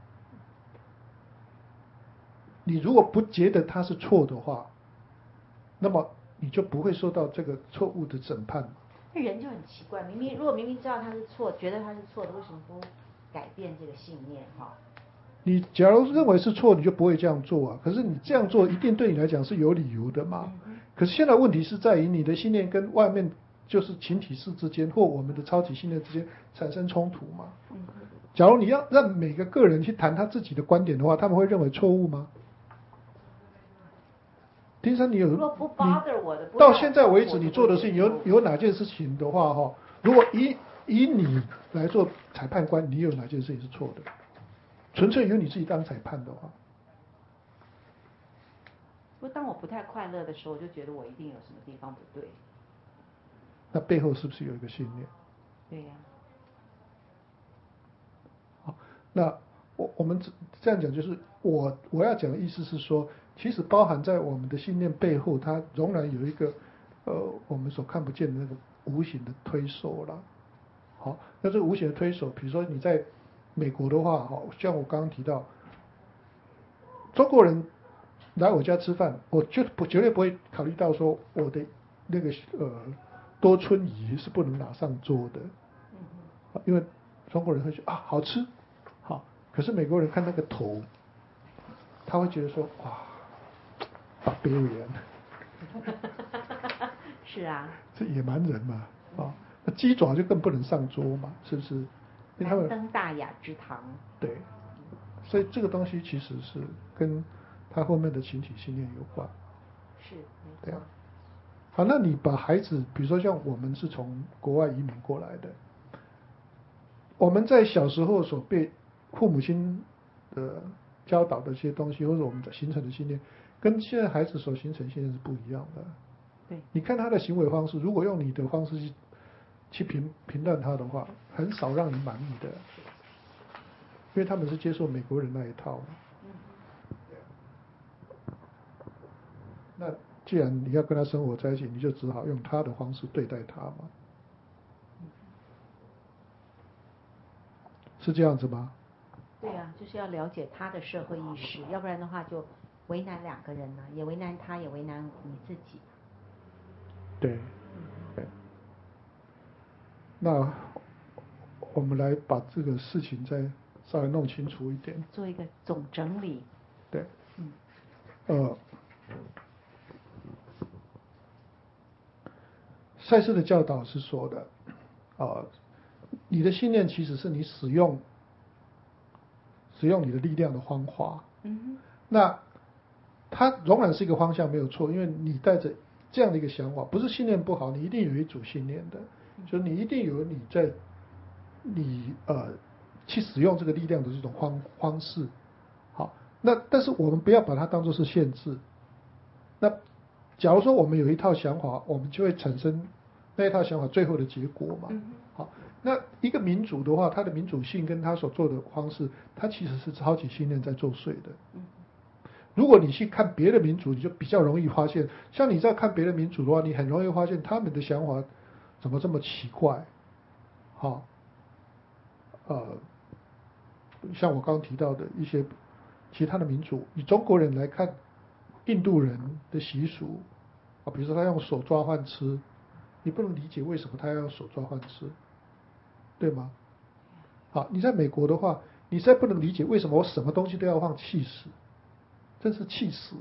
你如果不觉得它是错的话，那么你就不会受到这个错误的审判。 那人就很奇怪，如果明明知道他是错，觉得他是错的，为什么不改变这个信念你假如认为是错，你就不会这样做啊。可是你这样做一定对你来讲是有理由的嘛。可是现在问题是在于你的信念跟外面就是群体式之间或我们的超级信念之间产生冲突嘛。假如你要让每个个人去谈他自己的观点的话，他们会认为错误吗？平常你到现在为止你做的事情有哪件事情的话如果以你来做裁判官，你有哪件事情是错的？纯粹由你自己当裁判的话， 当我不太快乐的时候，我就觉得我一定有什么地方不对。 那背后是不是有一个信念？ 对呀。 好，那我们这样讲，就是我要讲的意思是说，其实包含在我们的信念背后，它仍然有一个我们所看不见的那个无形的推手啦。好，那这个无形的推手，比如说你在美国的话，像我刚刚提到，中国人来我家吃饭，我绝对不会考虑到说我的那个多春鱼是不能拿上桌的，因为中国人会觉得好吃，好，可是美国人看那个头，他会觉得说barbarian 是啊， 这野蛮人嘛，那鸡爪就更不能上桌嘛，是不是？因为他们难登大雅之堂。 对，所以这个东西其实是跟他后面的群体信念有关。 是， 对啊。好，那你把孩子，比如说像我们是从国外移民过来的，我们在小时候所被父母亲的教导的一些东西，或者我们形成的信念，跟现在孩子所形成信念是不一样的。 对， 你看他的行为方式，如果用你的方式去评断他的话，很少让你满意的，因为他们是接受美国人那一套。 那既然你要跟他生活在一起，你就只好用他的方式对待他嘛，是这样子吗？ 对啊，就是要了解他的社会意识，要不然的话就为难两个人呢，也为难他，也为难你自己。 对，对。那我们来把这个事情再稍微弄清楚一点， 做一个总整理。 对，赛斯的教导是说的，你的信念其实是你使用你的力量的方法。那它仍然是一个方向没有错，因为你带着这样的一个想法，不是信念不好，你一定有一组信念的，就是你一定有你去使用这个力量的这种方式。好，那但是我们不要把它当作是限制。那假如说我们有一套想法，我们就会产生那一套想法最后的结果嘛。好，那一个民主的话，它的民主性跟它所做的方式，它其实是超级信念在作祟的。如果你去看别的民主，你就比较容易发现，像你在看别的民主的话，你很容易发现他们的想法怎么这么奇怪。好，像我刚刚提到的一些其他的民主，以中国人来看，印度人的习俗比如说他用手抓饭吃，你不能理解为什么他要用手抓饭吃，对吗？好，你在美国的话，你实在不能理解为什么我什么东西都要放起司，真是气死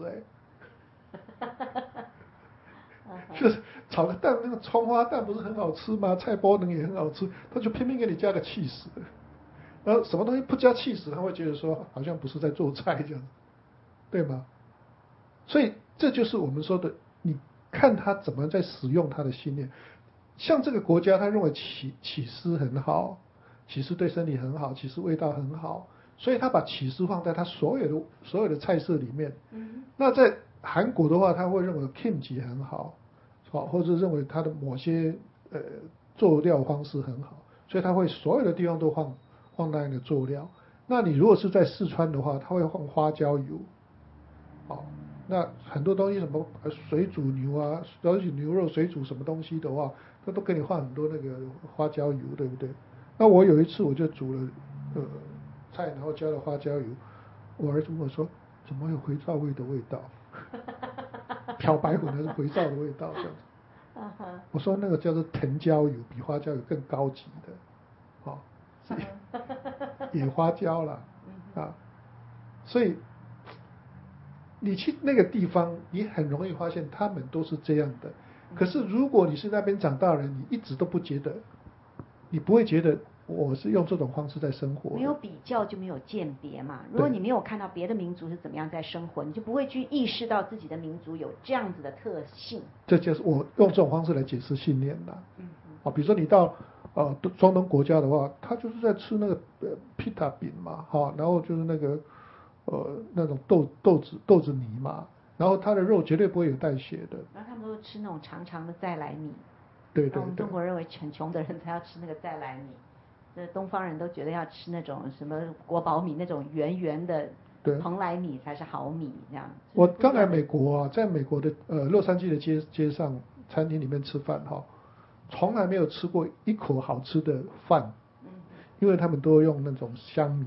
就是炒个蛋，那个葱花蛋不是很好吃吗？菜包能也很好吃，他就偏偏给你加个起司。然后什么东西不加起司，他会觉得说好像不是在做菜这样，对吗？所以这就是我们说的，你看他怎么在使用他的信念。像这个国家，他认为起司很好，起司对身体很好，起司味道很好，所以他把起司放在他所有的菜色里面。那在韩国的话，他会认为 kimchi 很好，或者认为他的某些做料方式很好，所以他会所有的地方都放那样的做料。那你如果是在四川的话，他会放花椒油，那很多东西什么水煮牛啊，而且牛肉水煮什么东西的话，他都给你放很多那个花椒油，对不对？那我有一次我就煮了菜，然后加了花椒油，我儿子问我说，怎么有肥皂味的味道？漂白粉还是肥皂的味道这样子？我说那个叫做藤椒油，比花椒油更高级的，野花椒啦，所以你去那个地方，你很容易发现他们都是这样的。可是如果你是那边长大的人，你一直都不觉得，你不会觉得我是用这种方式在生活。 没有比较就没有鉴别嘛。如果你没有看到别的民族是怎么样在生活，你就不会去意识到自己的民族有这样子的特性。 这就是我用这种方式来解释信念啦。比如说你到中东国家的话，他就是在吃那个披萨饼嘛，然后就是那个那种豆子泥嘛，然后它的肉绝对不会有带血的。 然后他们都吃那种长长的再来米。 对。 我们中国认为很穷的人才要吃那个再来米，那东方人都觉得要吃那种什么国宝米，那种圆圆的蓬莱米才是好米这样。 我刚来美国在美国的洛杉矶的街上餐厅里面吃饭从来没有吃过一口好吃的饭，因为他们都用那种香米。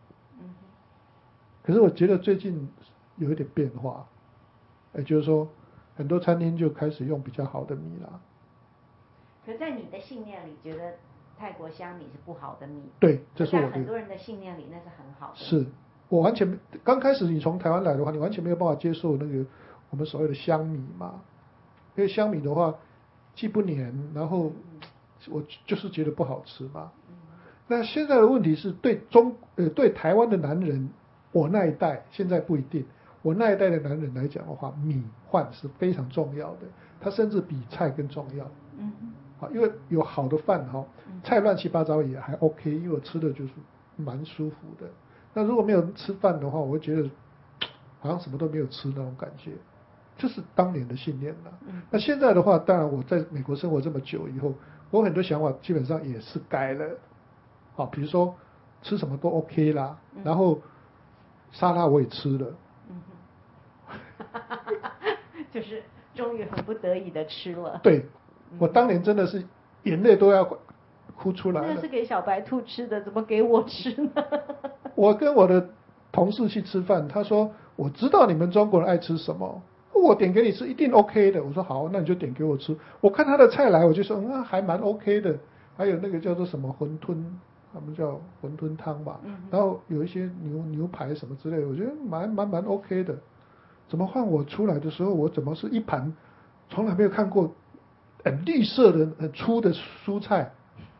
可是我觉得最近有一点变化，就是说很多餐厅就开始用比较好的米啦。 可在你的信念里，觉得泰国香米是不好的米？ 对，这是我的。 很多人的信念里那是很好的。 是我完全刚开始你从台湾来的话，你完全没有办法接受那个我们所谓的香米嘛，因为香米的话既不黏，然后我就是觉得不好吃嘛。那现在的问题是对台湾的男人，我那一代现在不一定，我那一代的男人来讲的话，米饭是非常重要的，它甚至比菜更重要。因为有好的饭菜乱七八糟也还 OK， 因为我吃的就是蛮舒服的。那如果没有吃饭的话，我会觉得好像什么都没有吃那种感觉，这是当年的信念啦。那现在的话，当然我在美国生活这么久以后，我很多想法基本上也是改了。比如说吃什么都 OK 啦，然后沙拉我也吃了。 就是终于很不得已的吃了。 对，我当年真的是眼泪都要哭出来了。 那是给小白兔吃的，怎么给我吃呢？ 我跟我的同事去吃饭，他说我知道你们中国人爱吃什么，我点给你吃一定 OK 的。我说好，那你就点给我吃。我看他的菜来，我就说还蛮 OK 的。还有那个叫做什么馄饨，他们叫馄饨汤吧，然后有一些牛排什么之类的，我觉得蛮 OK 的。怎么换我出来的时候，我怎么是一盘从来没有看过绿色的很粗的蔬菜？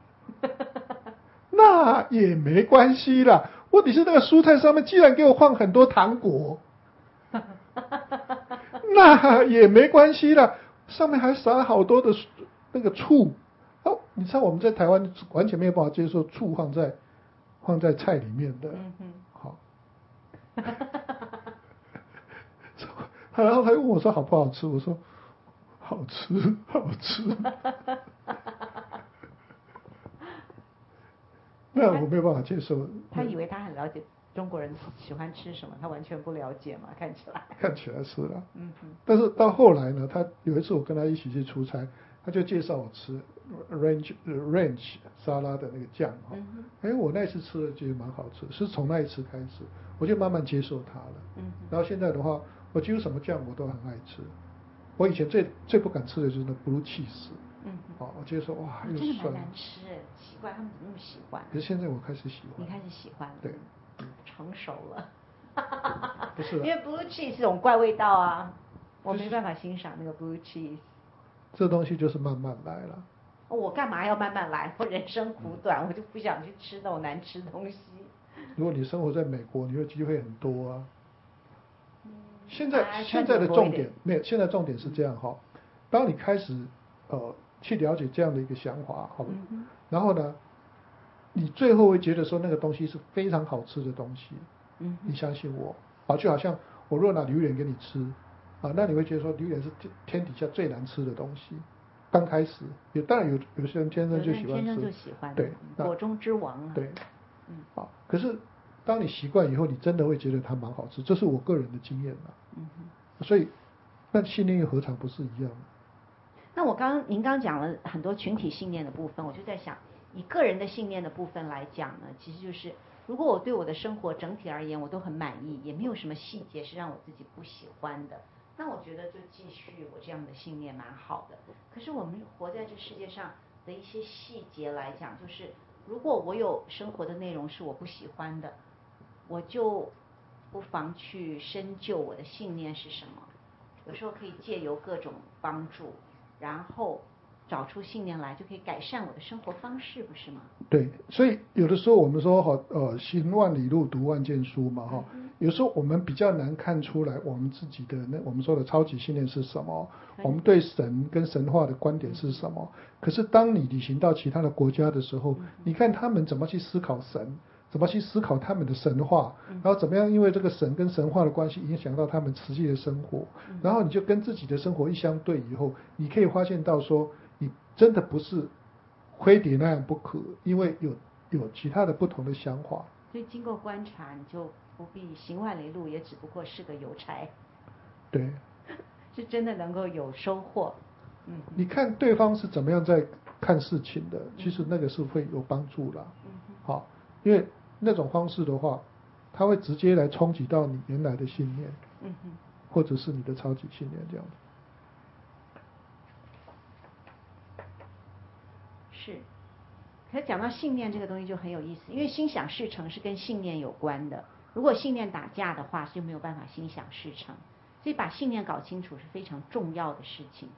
那也没关系啦，问题是那个蔬菜上面既然给我放很多糖果，那也没关系啦，上面还撒好多的那个醋。哦，你知道我们在台湾完全没有办法接受醋放在菜里面的。好。然后他又问我说好不好吃，我说好吃，好吃。那我没有办法接受。 他以为他很了解中国人喜欢吃什么，他完全不了解嘛，看起来。 看起来是啦。但是到后来呢，他有一次我跟他一起去出差，他就介绍我吃 ranch 沙拉的那个酱哈。我那一次吃了觉得蛮好吃，是从那一次开始，我就慢慢接受它了。然后现在的话，我几乎什么酱我都很爱吃。我以前最不敢吃的就是那 blue cheese。我接受哇，又真的酸。 蛮难吃，奇怪他们怎么那么喜欢？ 可是现在我开始喜欢。 你开始喜欢了？ 对， 成熟了。 不是， 因为 blue cheese 是种怪味道啊，我没办法欣赏那个 blue cheese。 这东西就是慢慢来了。 我干嘛要慢慢来？我人生苦短，我就不想去吃那种难吃的东西。 如果你生活在美国，你的机会很多啊。现在的重点没有，现在重点是这样哈。当你开始去了解这样的一个想法，好，然后呢，你最后会觉得说那个东西是非常好吃的东西。你相信我，就好像我若拿榴莲给你吃，那你会觉得说榴莲是天底下最难吃的东西。刚开始当然有些人天生就喜欢吃， 天生就喜欢， 对， 果中之王啊。 对，可是当你习惯以后，你真的会觉得它蛮好吃，这是我个人的经验啦。所以那信念又何尝不是一样？ 那您刚讲了很多群体信念的部分，我就在想，以个人的信念的部分来讲呢，其实就是如果我对我的生活整体而言我都很满意，也没有什么细节是让我自己不喜欢的，那我觉得就继续我这样的信念蛮好的。可是我们活在这世界上的一些细节来讲，就是如果我有生活的内容是我不喜欢的，我就不妨去深究我的信念是什么。有时候可以借由各种帮助，然后找出信念来，就可以改善我的生活方式，不是吗？ 对，所以有的时候我们说行万里路，读万卷书嘛哈。有时候我们比较难看出来我们自己的我们说的超级信念是什么，我们对神跟神话的观点是什么。可是当你旅行到其他的国家的时候，你看他们怎么去思考神，怎么去思考他们的神话，然后怎么样因为这个神跟神话的关系影响到他们实际的生活，然后你就跟自己的生活一相对以后，你可以发现到说你真的不是灰蝶那样不可，因为有其他的不同的想法。 所以经过观察，你就不必行万里路，也只不过是个邮差。对，是真的能够有收获。 你看对方是怎么样在看事情的，其实那个是会有帮助啦。好，因为那种方式的话，它会直接来冲击到你原来的信念，或者是你的超级信念这样子。 是，可是讲到信念这个东西就很有意思，因为心想事成是跟信念有关的。如果信念打架的话，就没有办法心想事成。所以把信念搞清楚是非常重要的事情。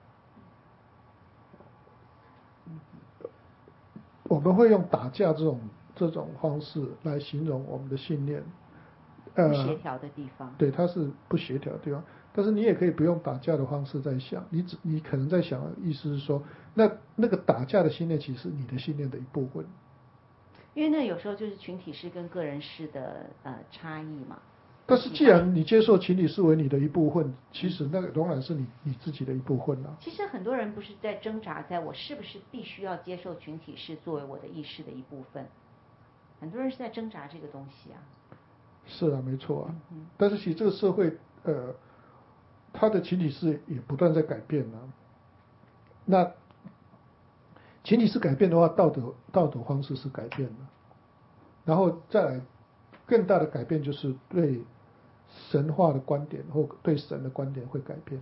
我们会用打架这种方式来形容我们的信念。 不协调的地方。 对，它是不协调的地方。但是你也可以不用打架的方式在想，你可能在想的意思是说，那个打架的信念其实是你的信念的一部分。 因为那有时候就是群体式跟个人式的差异嘛。 但是既然你接受群体视为你的一部分，其实那个仍然是你自己的一部分啦。 其实很多人不是在挣扎，在我是不是必须要接受群体式作为我的意识的一部分，很多人是在挣扎这个东西啊。 是啊，没错啊。但是其实这个社会它的群体式也不断在改变啊。那群体式改变的话，道德方式是改变了，然后再来更大的改变就是对神话的观点或对神的观点会改变。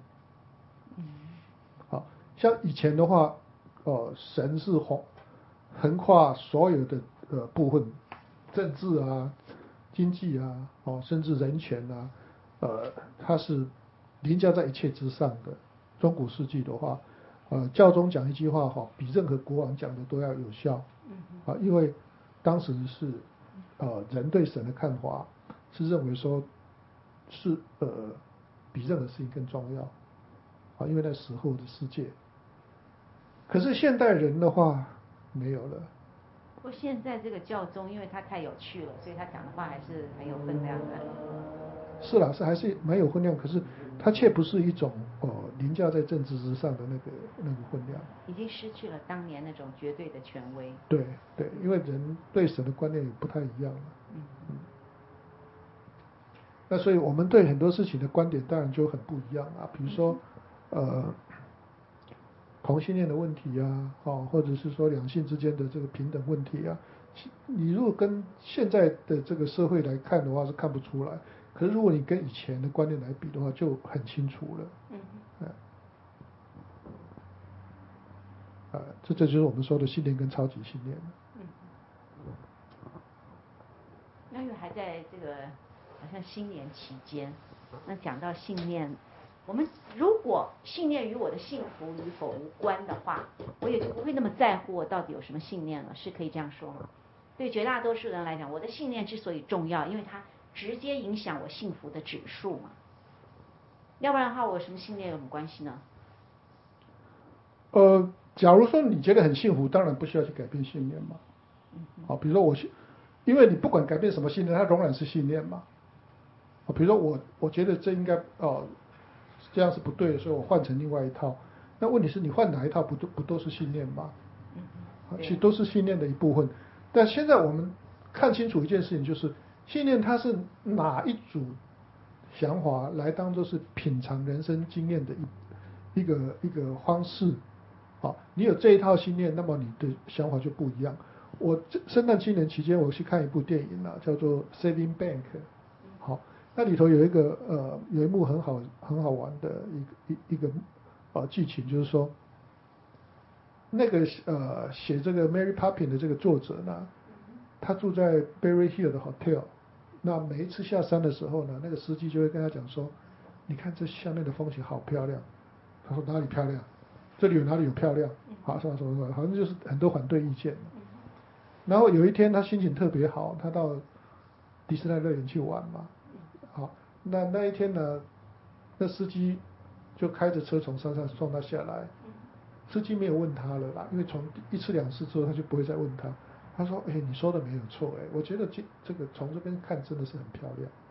好，像以前的话，神是横跨所有的部分，政治啊、经济啊，甚至人权啊，它是凌驾在一切之上的。中古世纪的话，教宗讲一句话比任何国王讲的都要有效。因为当时是人对神的看法是认为说是比任何事情更重要。因为那时候的世界。可是现代人的话没有了。 不过现在这个教宗，因为他太有趣了，所以他讲的话还是很有分量的。 是啦，还是蛮有分量，可是它却不是一种凌驾在政治之上的那个分量。 已经失去了当年那种绝对的权威。 对，因为人对神的观念也不太一样了。那所以我们对很多事情的观点当然就很不一样啊，比如说同性恋的问题啊，或者是说两性之间的这个平等问题啊，你如果跟现在的这个社会来看的话是看不出来，可是如果你跟以前的观念来比的话就很清楚了。这就是我们说的信念跟超级信念。 那因为还在这个好像新年期间，那讲到信念，我们如果信念与我的幸福与否无关的话，我也就不会那么在乎我到底有什么信念了，是可以这样说吗？对绝大多数人来讲，我的信念之所以重要，因为它直接影响我幸福的指数嘛。要不然的话，我有什么信念有什么关系呢？ 假如说你觉得很幸福，当然不需要去改变信念嘛。比如说因为你不管改变什么信念，它仍然是信念嘛。比如说我觉得这应该这样是不对的，所以我换成另外一套。那问题是你换哪一套不都是信念吗？其实都是信念的一部分。但现在我们看清楚一件事情，就是信念它是哪一组想法来当做是品尝人生经验的一个方式。你有这一套信念，那么你的想法就不一样。我圣诞新年期间我去看一部电影叫做《Saving Bank》。那里头有一幕很好玩的一个剧情，就是说那个写这个 Mary Poppins 的这个作者呢，他住在 Berry Hill 的 hotel。那每一次下山的时候呢，那个司机就会跟他讲说，你看这下面的风景好漂亮。他说哪里漂亮？这里有哪里有漂亮？什么，好像就是很多反对意见。然后有一天他心情特别好，他到迪士尼乐园去玩嘛。那一天呢，那司机就开着车从山上送他下来。司机没有问他了啦，因为从一次两次之后他就不会再问他。他说你说的没有错，我觉得这个从这边看真的是很漂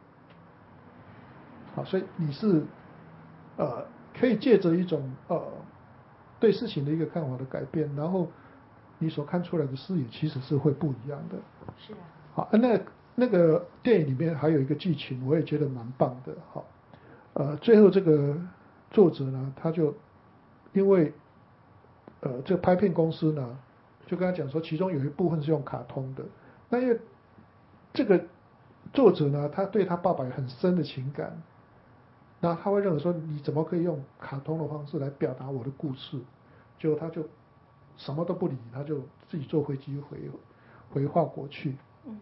亮。所以你是可以借着一种对事情的一个看法的改变，然后你所看出来的视野其实是会不一样的。 是啊。 好，那个电影里面还有一个剧情，我也觉得蛮棒的。最后这个作者呢，他就因为这个拍片公司呢，就跟他讲说，其中有一部分是用卡通的。那因为这个作者呢，他对他爸爸有很深的情感，那他会认为说，你怎么可以用卡通的方式来表达我的故事？结果他就什么都不理，他就自己坐飞机回法国去。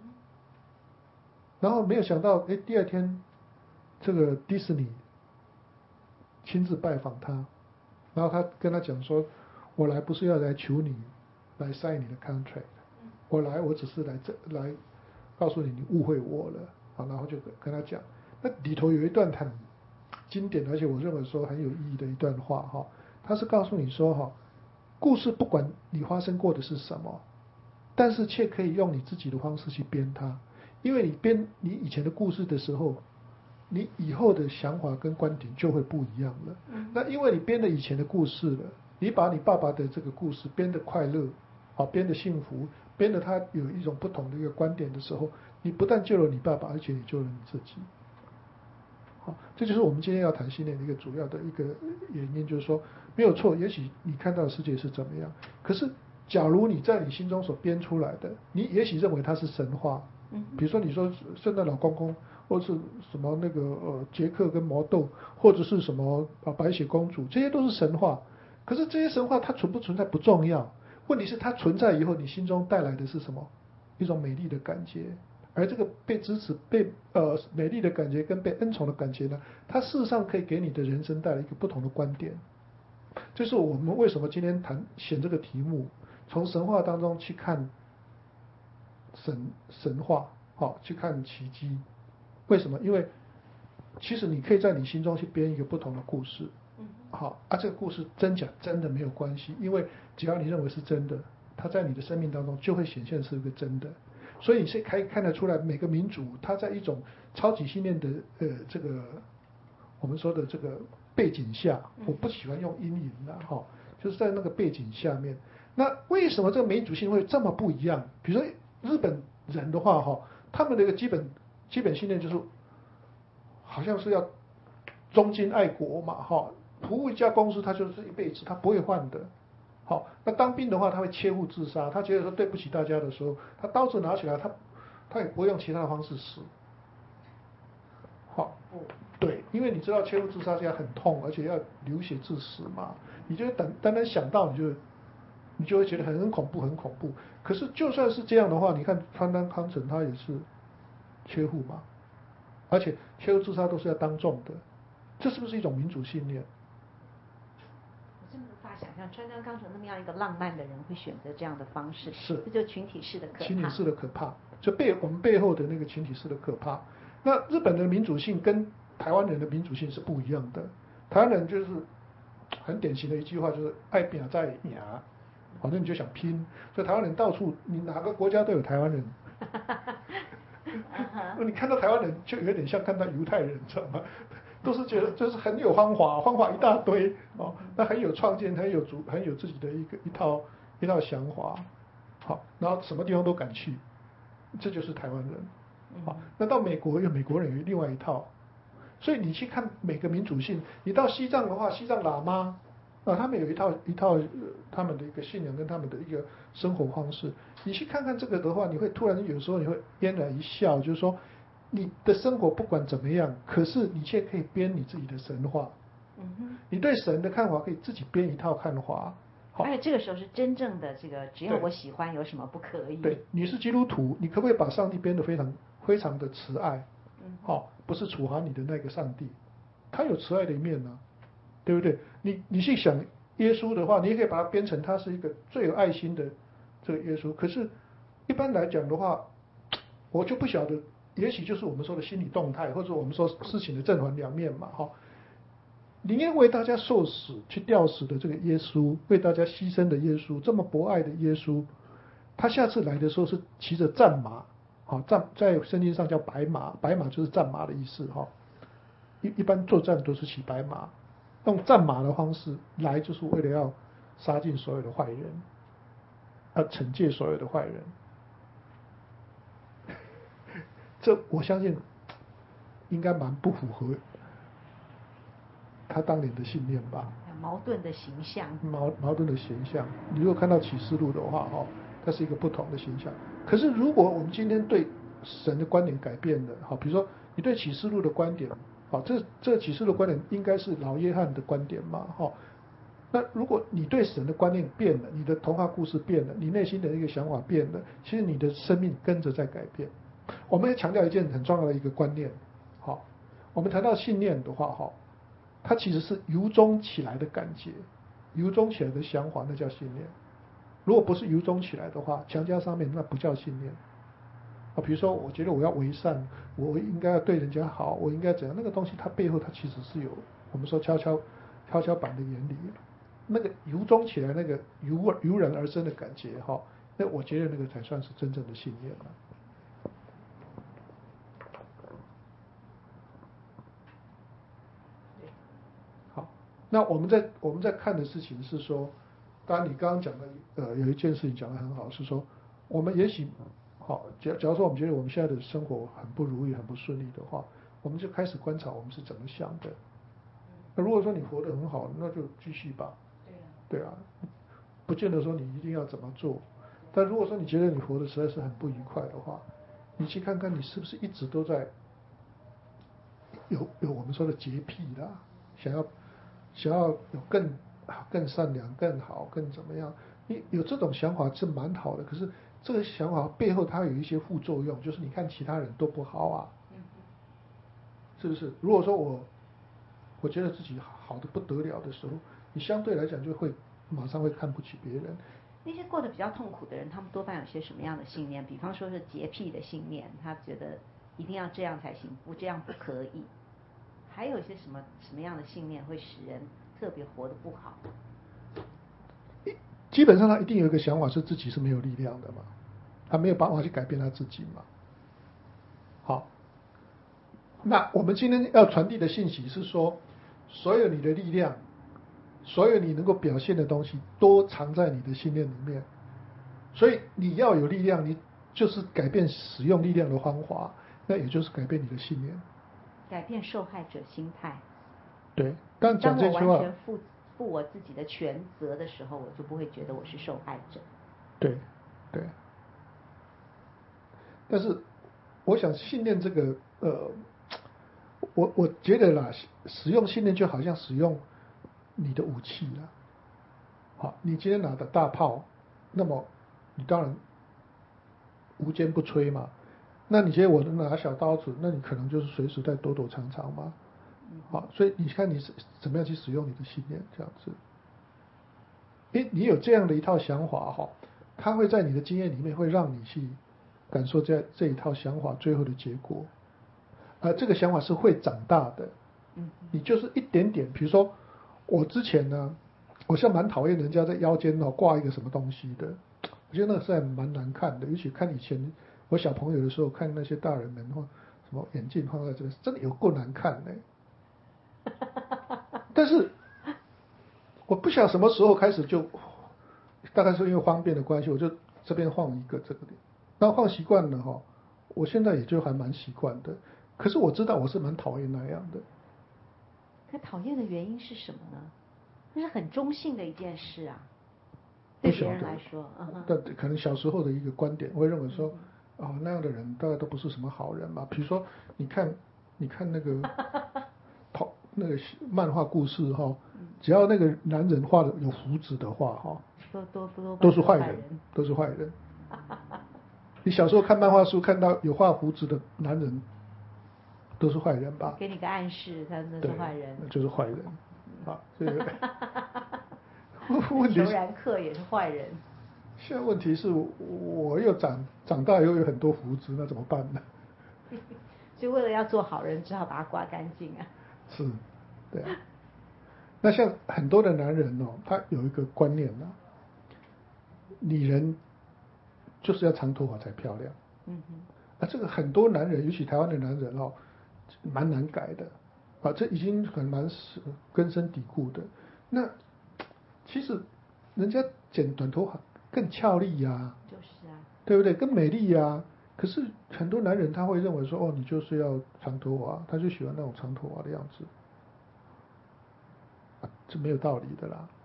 然后没有想到，第二天这个迪士尼亲自拜访他，然后他跟他讲说，我来不是要来求你来 sign 你的 contract， 我只是来告诉你你误会我了。然后就跟他讲，那里头有一段很经典，而且我认为说很有意义的一段话他是告诉你说故事不管你发生过的是什么，但是却可以用你自己的方式去编它。因为你编你以前的故事的时候，你以后的想法跟观点就会不一样了。那因为你编了以前的故事了，你把你爸爸的这个故事编得快乐，编得幸福，编得他有一种不同的一个观点的时候，你不但救了你爸爸，而且也救了你自己。 这就是我们今天要谈信念的一个主要的一个原因，就是说没有错，也许你看到的世界是怎么样，可是假如你在你心中所编出来的，你也许认为它是神话，比如说你说圣诞老公公，或是什么那个杰克跟魔豆，或者是什么白雪公主，这些都是神话。可是这些神话它存不存在不重要，问题是它存在以后，你心中带来的是什么？一种美丽的感觉。而这个被支持、被美丽的感觉跟被恩宠的感觉呢，它事实上可以给你的人生带来一个不同的观点。这是我们为什么今天选这个题目，从神话当中去看神话，好，去看奇迹。为什么？因为其实你可以在你心中去编一个不同的故事，好，这个故事真假真的没有关系，因为只要你认为是真的，它在你的生命当中就会显现是一个真的。所以你是可以看得出来，每个民族它在一种超级信念的这个我们说的这个背景下，我不喜欢用阴影的哈，就是在那个背景下面。那为什么这个民族性会这么不一样？比如说日本人的话哈，他们的一个基本信念就是，好像是要忠君爱国嘛哈，服务一家公司他就是一辈子，他不会换的。好，那当兵的话，他会切腹自杀。他觉得说对不起大家的时候，他刀子拿起来，他也不会用其他的方式死。好，对，因为你知道切腹自杀这样很痛，而且要流血致死嘛。你就单单想到你就会觉得很恐怖，很恐怖。可是就算是这样的话，你看川端康成他也是切腹嘛，而且切腹自杀都是要当众的，这是不是一种民主信念？ 想象川端康成那么样一个浪漫的人会选择这样的方式， 是， 这就群体式的可怕。 群体式的可怕，就我们背后的那个群体式的可怕。那日本的民主性跟台湾人的民主性是不一样的。台湾人就是很典型的一句话，就是爱拼在拼，反正你就想拼。所以台湾人到处，你哪个国家都有台湾人。你看到台湾人就有点像看到犹太人，知道吗？都是觉得就是很有方法一大堆哦，那很有创建，很有自己的一套想法，好，然后什么地方都敢去，这就是台湾人。好，那到美国有美国人有另外一套，所以你去看每个民主性，你到西藏的话，西藏喇嘛他们有一套他们的一个信仰跟他们的一个生活方式，你去看看这个的话，你会突然有时候你会嫣然一笑，就是说。你的生活不管怎么样，可是你却可以编你自己的神话。你对神的看法可以自己编一套看法。 而且这个时候是真正的这个，只要我喜欢，有什么不可以？ 对，你是基督徒，你可不可以把上帝编得非常的慈爱？不是处罚你的那个上帝，他有慈爱的一面呢，对不对？你去想耶稣的话，你也可以把它编成他是一个最有爱心的这个耶稣。可是，一般来讲的话，我就不晓得。也许就是我们说的心理动态，或者我们说事情的正反两面嘛，宁愿为大家受死去吊死的这个耶稣，为大家牺牲的耶稣，这么博爱的耶稣，他下次来的时候是骑着战马，在圣经上叫白马，白马就是战马的意思，一般作战都是骑白马，用战马的方式来，就是为了要杀尽所有的坏人，惩戒所有的坏人。这我相信应该蛮不符合他当年的信念吧。 矛盾的形象。 矛盾的形象。你如果看到启示录的话，它是一个不同的形象。可是如果我们今天对神的观点改变了，比如说你对启示录的观点，这启示录的观点应该是老约翰的观点嘛，那如果你对神的观念变了，你的童话故事变了，你内心的一个想法变了，其实你的生命跟着在改变。我们要强调一件很重要的一个观念，我们谈到信念的话，它其实是由衷起来的感觉，由衷起来的想法，那叫信念。如果不是由衷起来的话，强加上面那不叫信念。比如说，我觉得我要为善，我应该要对人家好，我应该怎样？那个东西它背后它其实是有我们说跷跷板的原理，那个由衷起来那个油然而生的感觉，那我觉得那个才算是真正的信念了。那我们在看的事情是说，当然你刚刚讲的有一件事情讲得很好，是说我们也许假如说我们觉得我们现在的生活很不如意、很不顺利的话， 我们就开始观察我们是怎么想的。那如果说你活得很好，那就继续吧。对啊，不见得说你一定要怎么做。但如果说你觉得你活得实在是很不愉快的话，你去看看你是不是一直都在有我们说的洁癖啦，想要有更善良、更好、更怎么样？你有这种想法是蛮好的，可是这个想法背后它有一些副作用，就是你看其他人都不好啊，是不是？如果说我觉得自己好的不得了的时候，你相对来讲就会马上会看不起别人。 那些过得比较痛苦的人，他们多半有些什么样的信念？比方说是洁癖的信念，他觉得一定要这样才行，不这样不可以。还有一些什么样的信念会使人特别活得不好？ 基本上他一定有一个想法是自己是没有力量的嘛，他没有办法去改变他自己嘛。好，那我们今天要传递的信息是说，所有你的力量，所有你能够表现的东西，都藏在你的信念里面。所以你要有力量，你就是改变使用力量的方法，那也就是改变你的信念， 改变受害者心态。 对，但讲这句话， 当我完全负我自己的全责的时候，我就不会觉得我是受害者。 对，对。但是我想信念这个，我觉得啦，使用信念就好像使用你的武器啦。好，你今天拿的大炮，那么你当然无坚不摧嘛。那你今天我拿小刀子，那你可能就是随时在躲躲藏藏嘛。好，所以你看你是怎么样去使用你的信念，这样子。你有这样的一套想法哈，它会在你的经验里面会让你去感受这一套想法最后的结果。这个想法是会长大的。你就是一点点，比如说我之前呢，我是蛮讨厌人家在腰间挂一个什么东西的，我觉得那个实在蛮难看的，尤其看以前我小朋友的时候，看那些大人们什么眼镜放在这个，真的有够难看的。但是我不晓得什么时候开始就，大概是因为方便的关系，我就这边放一个这个点，然后放习惯了哈，我现在也就还蛮习惯的。可是我知道我是蛮讨厌那样的。 可讨厌的原因是什么呢？那是很中性的一件事啊，对别人来说， 但可能小时候的一个观点，会认为说，那样的人大概都不是什么好人嘛。比如说，你看那个那个漫画故事哈，只要那个男人画的有胡子的话哈，都是坏人，都是坏人。你小时候看漫画书，看到有画胡子的男人，都是坏人吧？ 给你个暗示，他们是坏人， 就是坏人。这个问题，裘然客也是坏人。 现在问题是我又长大又有很多胡子，那怎么办呢？ 所以为了要做好人，只好把它刮干净啊。 是，对啊。那像很多的男人他有一个观念女人就是要长头发才漂亮。这个很多男人，尤其台湾的男人蛮难改的。这已经很蛮根深蒂固的。那其实人家剪短头发更俏丽呀， 就是啊， 对不对？更美丽呀。可是很多男人他会认为说，你就是要长头发，他就喜欢那种长头发的样子。这没有道理的啦。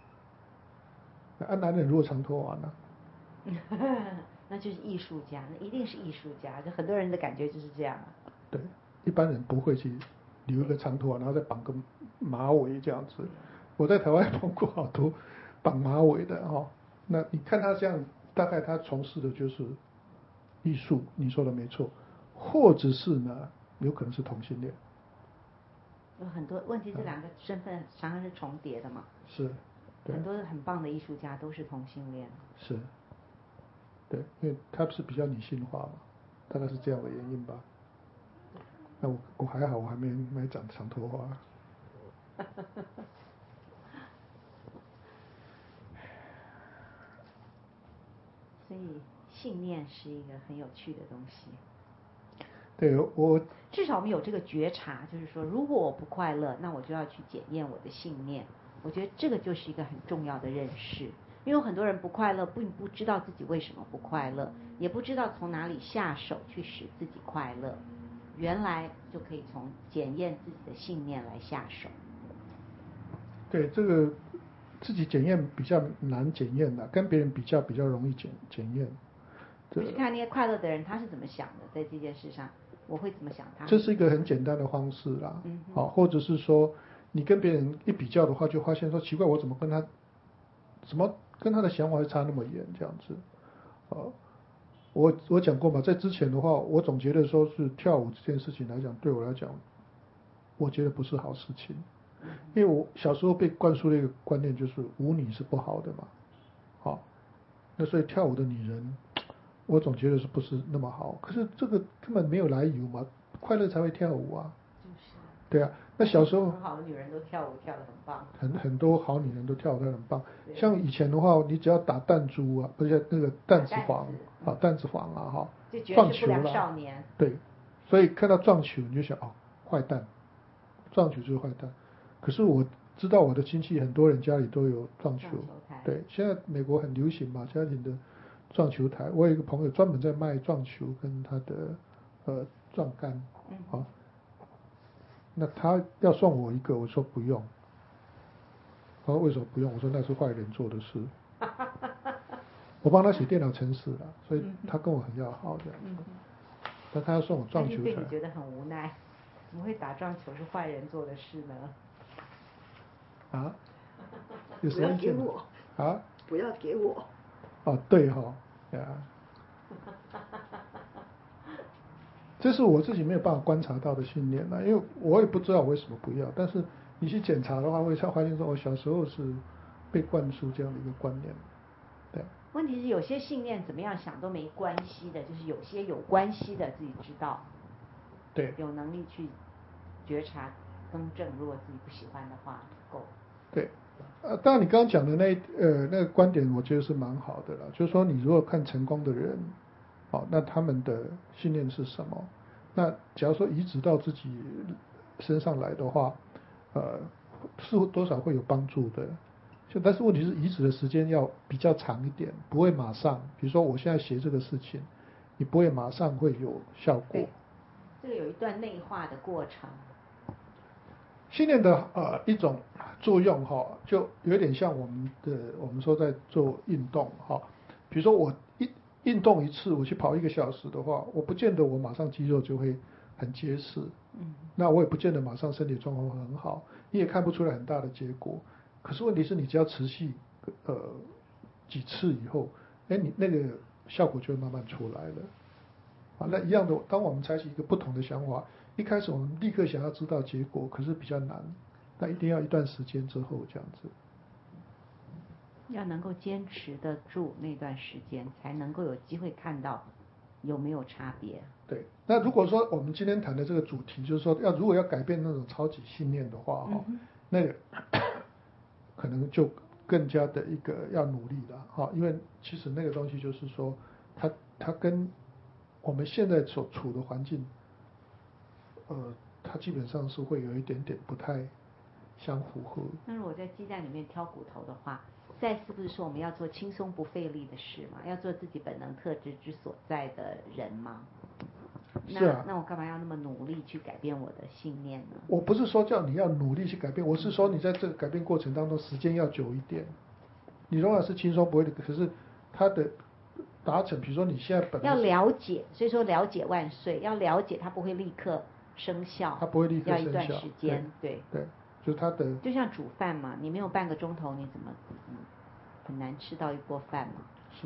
男人如果长头发呢？ 那就是艺术家，那一定是艺术家。就很多人的感觉就是这样。 对，一般人不会去留一个长头发，然后再绑个马尾这样子。我在台湾碰过好多绑马尾的那你看他这样，大概他从事的就是艺术，你说的没错，或者是呢，有可能是同性恋。 有很多问题，这两个身份常常是重叠的嘛。 是。 很多很棒的艺术家都是同性恋。是。 对，因为他是比较女性化嘛，大概是这样的原因吧。那我还好，我还没长长头发。 所以信念是一个很有趣的东西。 对， 至少我们有这个觉察，就是说，如果我不快乐，那我就要去检验我的信念。我觉得这个就是一个很重要的认识。因为有很多人不快乐，并不知道自己为什么不快乐，也不知道从哪里下手去使自己快乐。 原来就可以从检验自己的信念来下手。 对，这个自己检验比较难检验的，跟别人比较容易检验。 你去看那些快乐的人，他是怎么想的，在这件事上，我会怎么想他？ 这是一个很简单的方式啦。好，或者是说你跟别人一比较的话，就发现说奇怪，我怎么跟他的想法会差那么远这样子。我讲过嘛，在之前的话，我总觉得说是跳舞这件事情来讲，对我来讲，我觉得不是好事情，因为我小时候被灌输了一个观念，就是舞女是不好的嘛。好，那所以跳舞的女人，我总觉得是不是那么好。可是这个根本没有来由嘛，快乐才会跳舞啊。就是。对啊，那小时候很好的女人都跳舞跳得很棒。 很多好女人都跳得很棒。像以前的话，你只要打弹珠啊，不是那个弹子房啊，弹子房啊，哈，撞球啦。 少年。 对，所以看到撞球你就想哦，坏蛋，撞球就是坏蛋。可是我知道我的亲戚很多人家里都有撞球台。对，现在美国很流行嘛，家庭的撞球台。我有一个朋友专门在卖撞球跟他的撞杆。啊，那他要送我一个，我说不用。他说为什么不用？我说那是坏人做的事。我帮他写电脑程式了，所以他跟我很要好这样。但他要送我撞球台。 对你觉得很无奈，怎么会打撞球是坏人做的事呢？ 啊？有什么意见吗？啊？ 不要给我。 哦，对哈，呀。这是我自己没有办法观察到的信念因为我也不知道为什么不要。但是你去检查的话，会发现说我小时候是被灌输这样的一个观念。对。 问题是有些信念怎么样想都没关系的，就是有些有关系的自己知道。 对。 有能力去觉察更正，如果自己不喜欢的话够。 对。当然你刚刚讲的那个观点，我觉得是蛮好的了。就是说，你如果看成功的人，那他们的信念是什么？那假如说移植到自己身上来的话，是多少会有帮助的。但是问题是移植的时间要比较长一点，不会马上。比如说我现在学这个事情，你不会马上会有效果。 对，这个有一段内化的过程。 信念的一种作用就有点像我们说在做运动比如说我运动一次，我去跑1个小时的话，我不见得我马上肌肉就会很结实。那我也不见得马上身体状况会很好，你也看不出来很大的结果。可是问题是你只要持续几次以后，你那个效果就会慢慢出来了。那一样的，当我们采取一个不同的想法，一开始我们立刻想要知道结果，可是比较难，那一定要一段时间之后这样子。 要能够坚持得住那段时间，才能够有机会看到有没有差别。 对，那如果说我们今天谈的这个主题，就是说如果要改变那种超级信念的话那个可能就更加的一个要努力了因为其实那个东西就是说，它跟我们现在所处的环境，它基本上是会有一点点不太相符合。 那如果在鸡蛋里面挑骨头的话，赛斯不是说我们要做轻松不费力的事吗？要做自己本能特质之所在的人吗？ 是啊。 那我干嘛要那么努力去改变我的信念呢？ 我不是说叫你要努力去改变，我是说你在这个改变过程当中时间要久一点。你永远是轻松不会的，可是它的达成，比如说你现在本来要了解，所以说了解万岁，要了解它不会立刻生效， 它不会立刻生效， 要一段时间。对， 就是它的就像煮饭嘛，你没有半个钟头，你怎么很难吃到一锅饭嘛？ 是。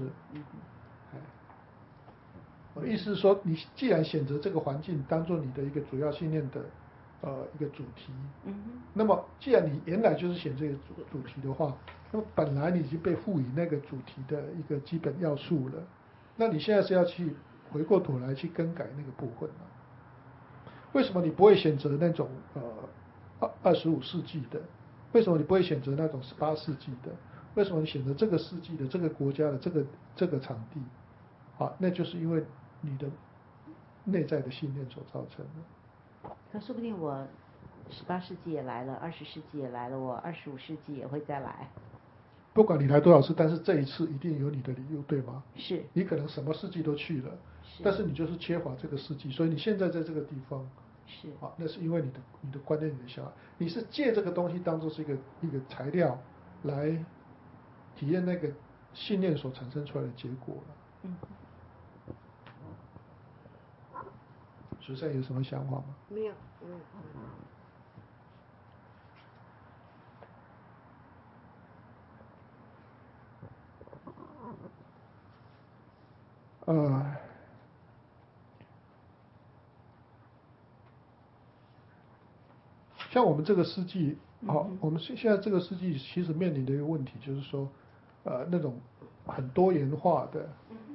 我的意思是说，你既然选择这个环境当做你的一个主要信念的一个主题，那么既然你原来就是选这个主题的话，那么本来你已经被赋予那个主题的一个基本要素了，那你现在是要去回过头来去更改那个部分为什么你不会选择那种25世纪的？为什么你不会选择那种18世纪的？为什么你选择这个世纪的这个国家的这个场地？那就是因为你的内在的信念所造成的。 可说不定我18世纪也来了，20世纪也来了，我25世纪也会再来。 不管你来多少次，但是这一次一定有你的理由，对吗？ 是。 你可能什么世纪都去了， 但是你就是缺乏这个世纪，所以你现在在这个地方， 是那是因为你的观念、你的想法，你是借这个东西当做是一个材料来体验那个信念所产生出来的结果了。学生有什么想法吗？ 没有， 像我们这个世纪，我们现在这个世纪其实面临的一个问题就是说，那种很多元化的，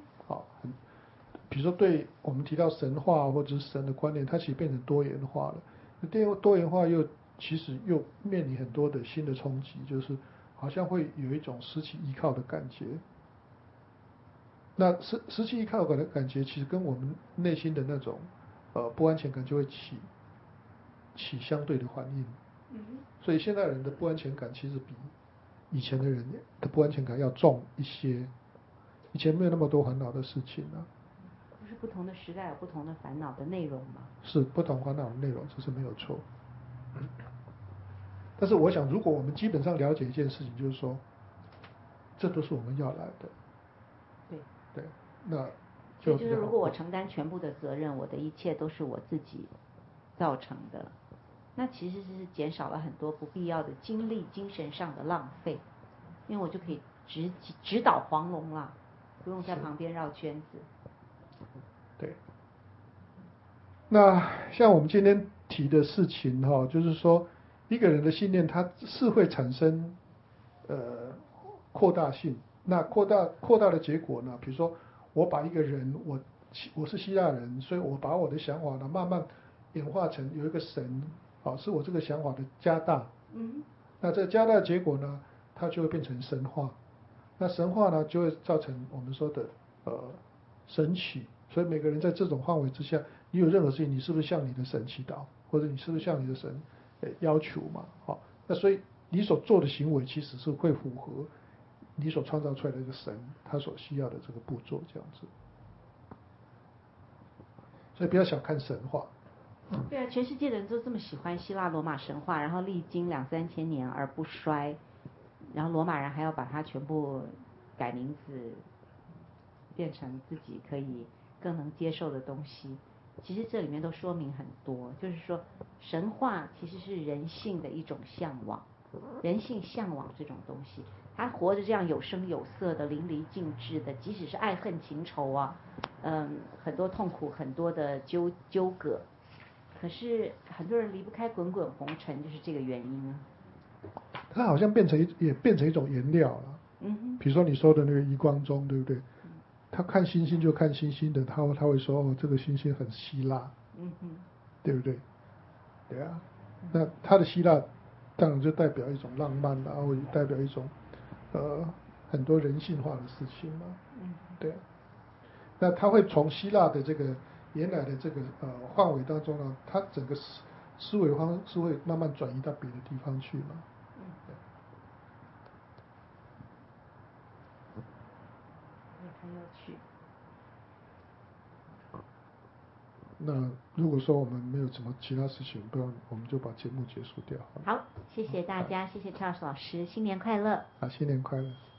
比如说对我们提到神话或者是神的观念，它其实变成多元化了。多元化其实又面临很多的新的冲击，就是好像会有一种失去依靠的感觉。那失去依靠的感觉，其实跟我们内心的那种不安全感就会起相对的反应。所以现代人的不安全感其实比以前的人的不安全感要重一些。以前没有那么多烦恼的事情啊。 不是不同的时代有不同的烦恼的内容吗？ 是不同烦恼的内容，这是没有错。但是我想，如果我们基本上了解一件事情，就是说，这都是我们要来的。对，那就是如果我承担全部的责任，我的一切都是我自己造成的，那其实是减少了很多不必要的精力、精神上的浪费，因为我就可以直捣黄龙了，不用在旁边绕圈子。 对。那像我们今天提的事情就是说，一个人的信念它是会产生扩大性。那扩大的结果呢？比如说，我把一个人，我是希腊人，所以我把我的想法呢慢慢演化成有一个神，是我这个想法的加大。那这个加大的结果呢，它就会变成神话。那神话呢，就会造成我们说的神奇。所以每个人在这种范围之下，你有任何事情，你是不是向你的神祈祷，或者你是不是向你的神要求嘛？那所以你所做的行为其实是会符合你所创造出来的这个神他所需要的这个步骤，这样子。所以不要小看神话。 对啊，全世界的人都这么喜欢希腊罗马神话，然后历经2-3千年而不衰，然后罗马人还要把它全部改名字，变成自己可以更能接受的东西。其实这里面都说明很多，就是说神话其实是人性的一种向往，人性向往这种东西，他活着这样有声有色的、淋漓尽致的，即使是爱恨情仇啊，很多痛苦，很多的纠葛，可是很多人离不开滚滚红尘，就是这个原因啊。 它好像也变成一种颜料了。比如说你说的那个余光中，对不对？他看星星就看星星的，他会说这个星星很希腊，对不对？对啊，那他的希腊当然就代表一种浪漫啊，或者代表一种很多人性化的事情嘛。对。那他会从希腊的这个原来的这个范围当中呢，他整个思维方式会慢慢转移到别的地方去嘛。 很有趣。 那如果说我们没有什么其他事情，不然我们就把节目结束掉。 好，谢谢大家，谢谢 Charles 老师，新年快乐。 新年快乐。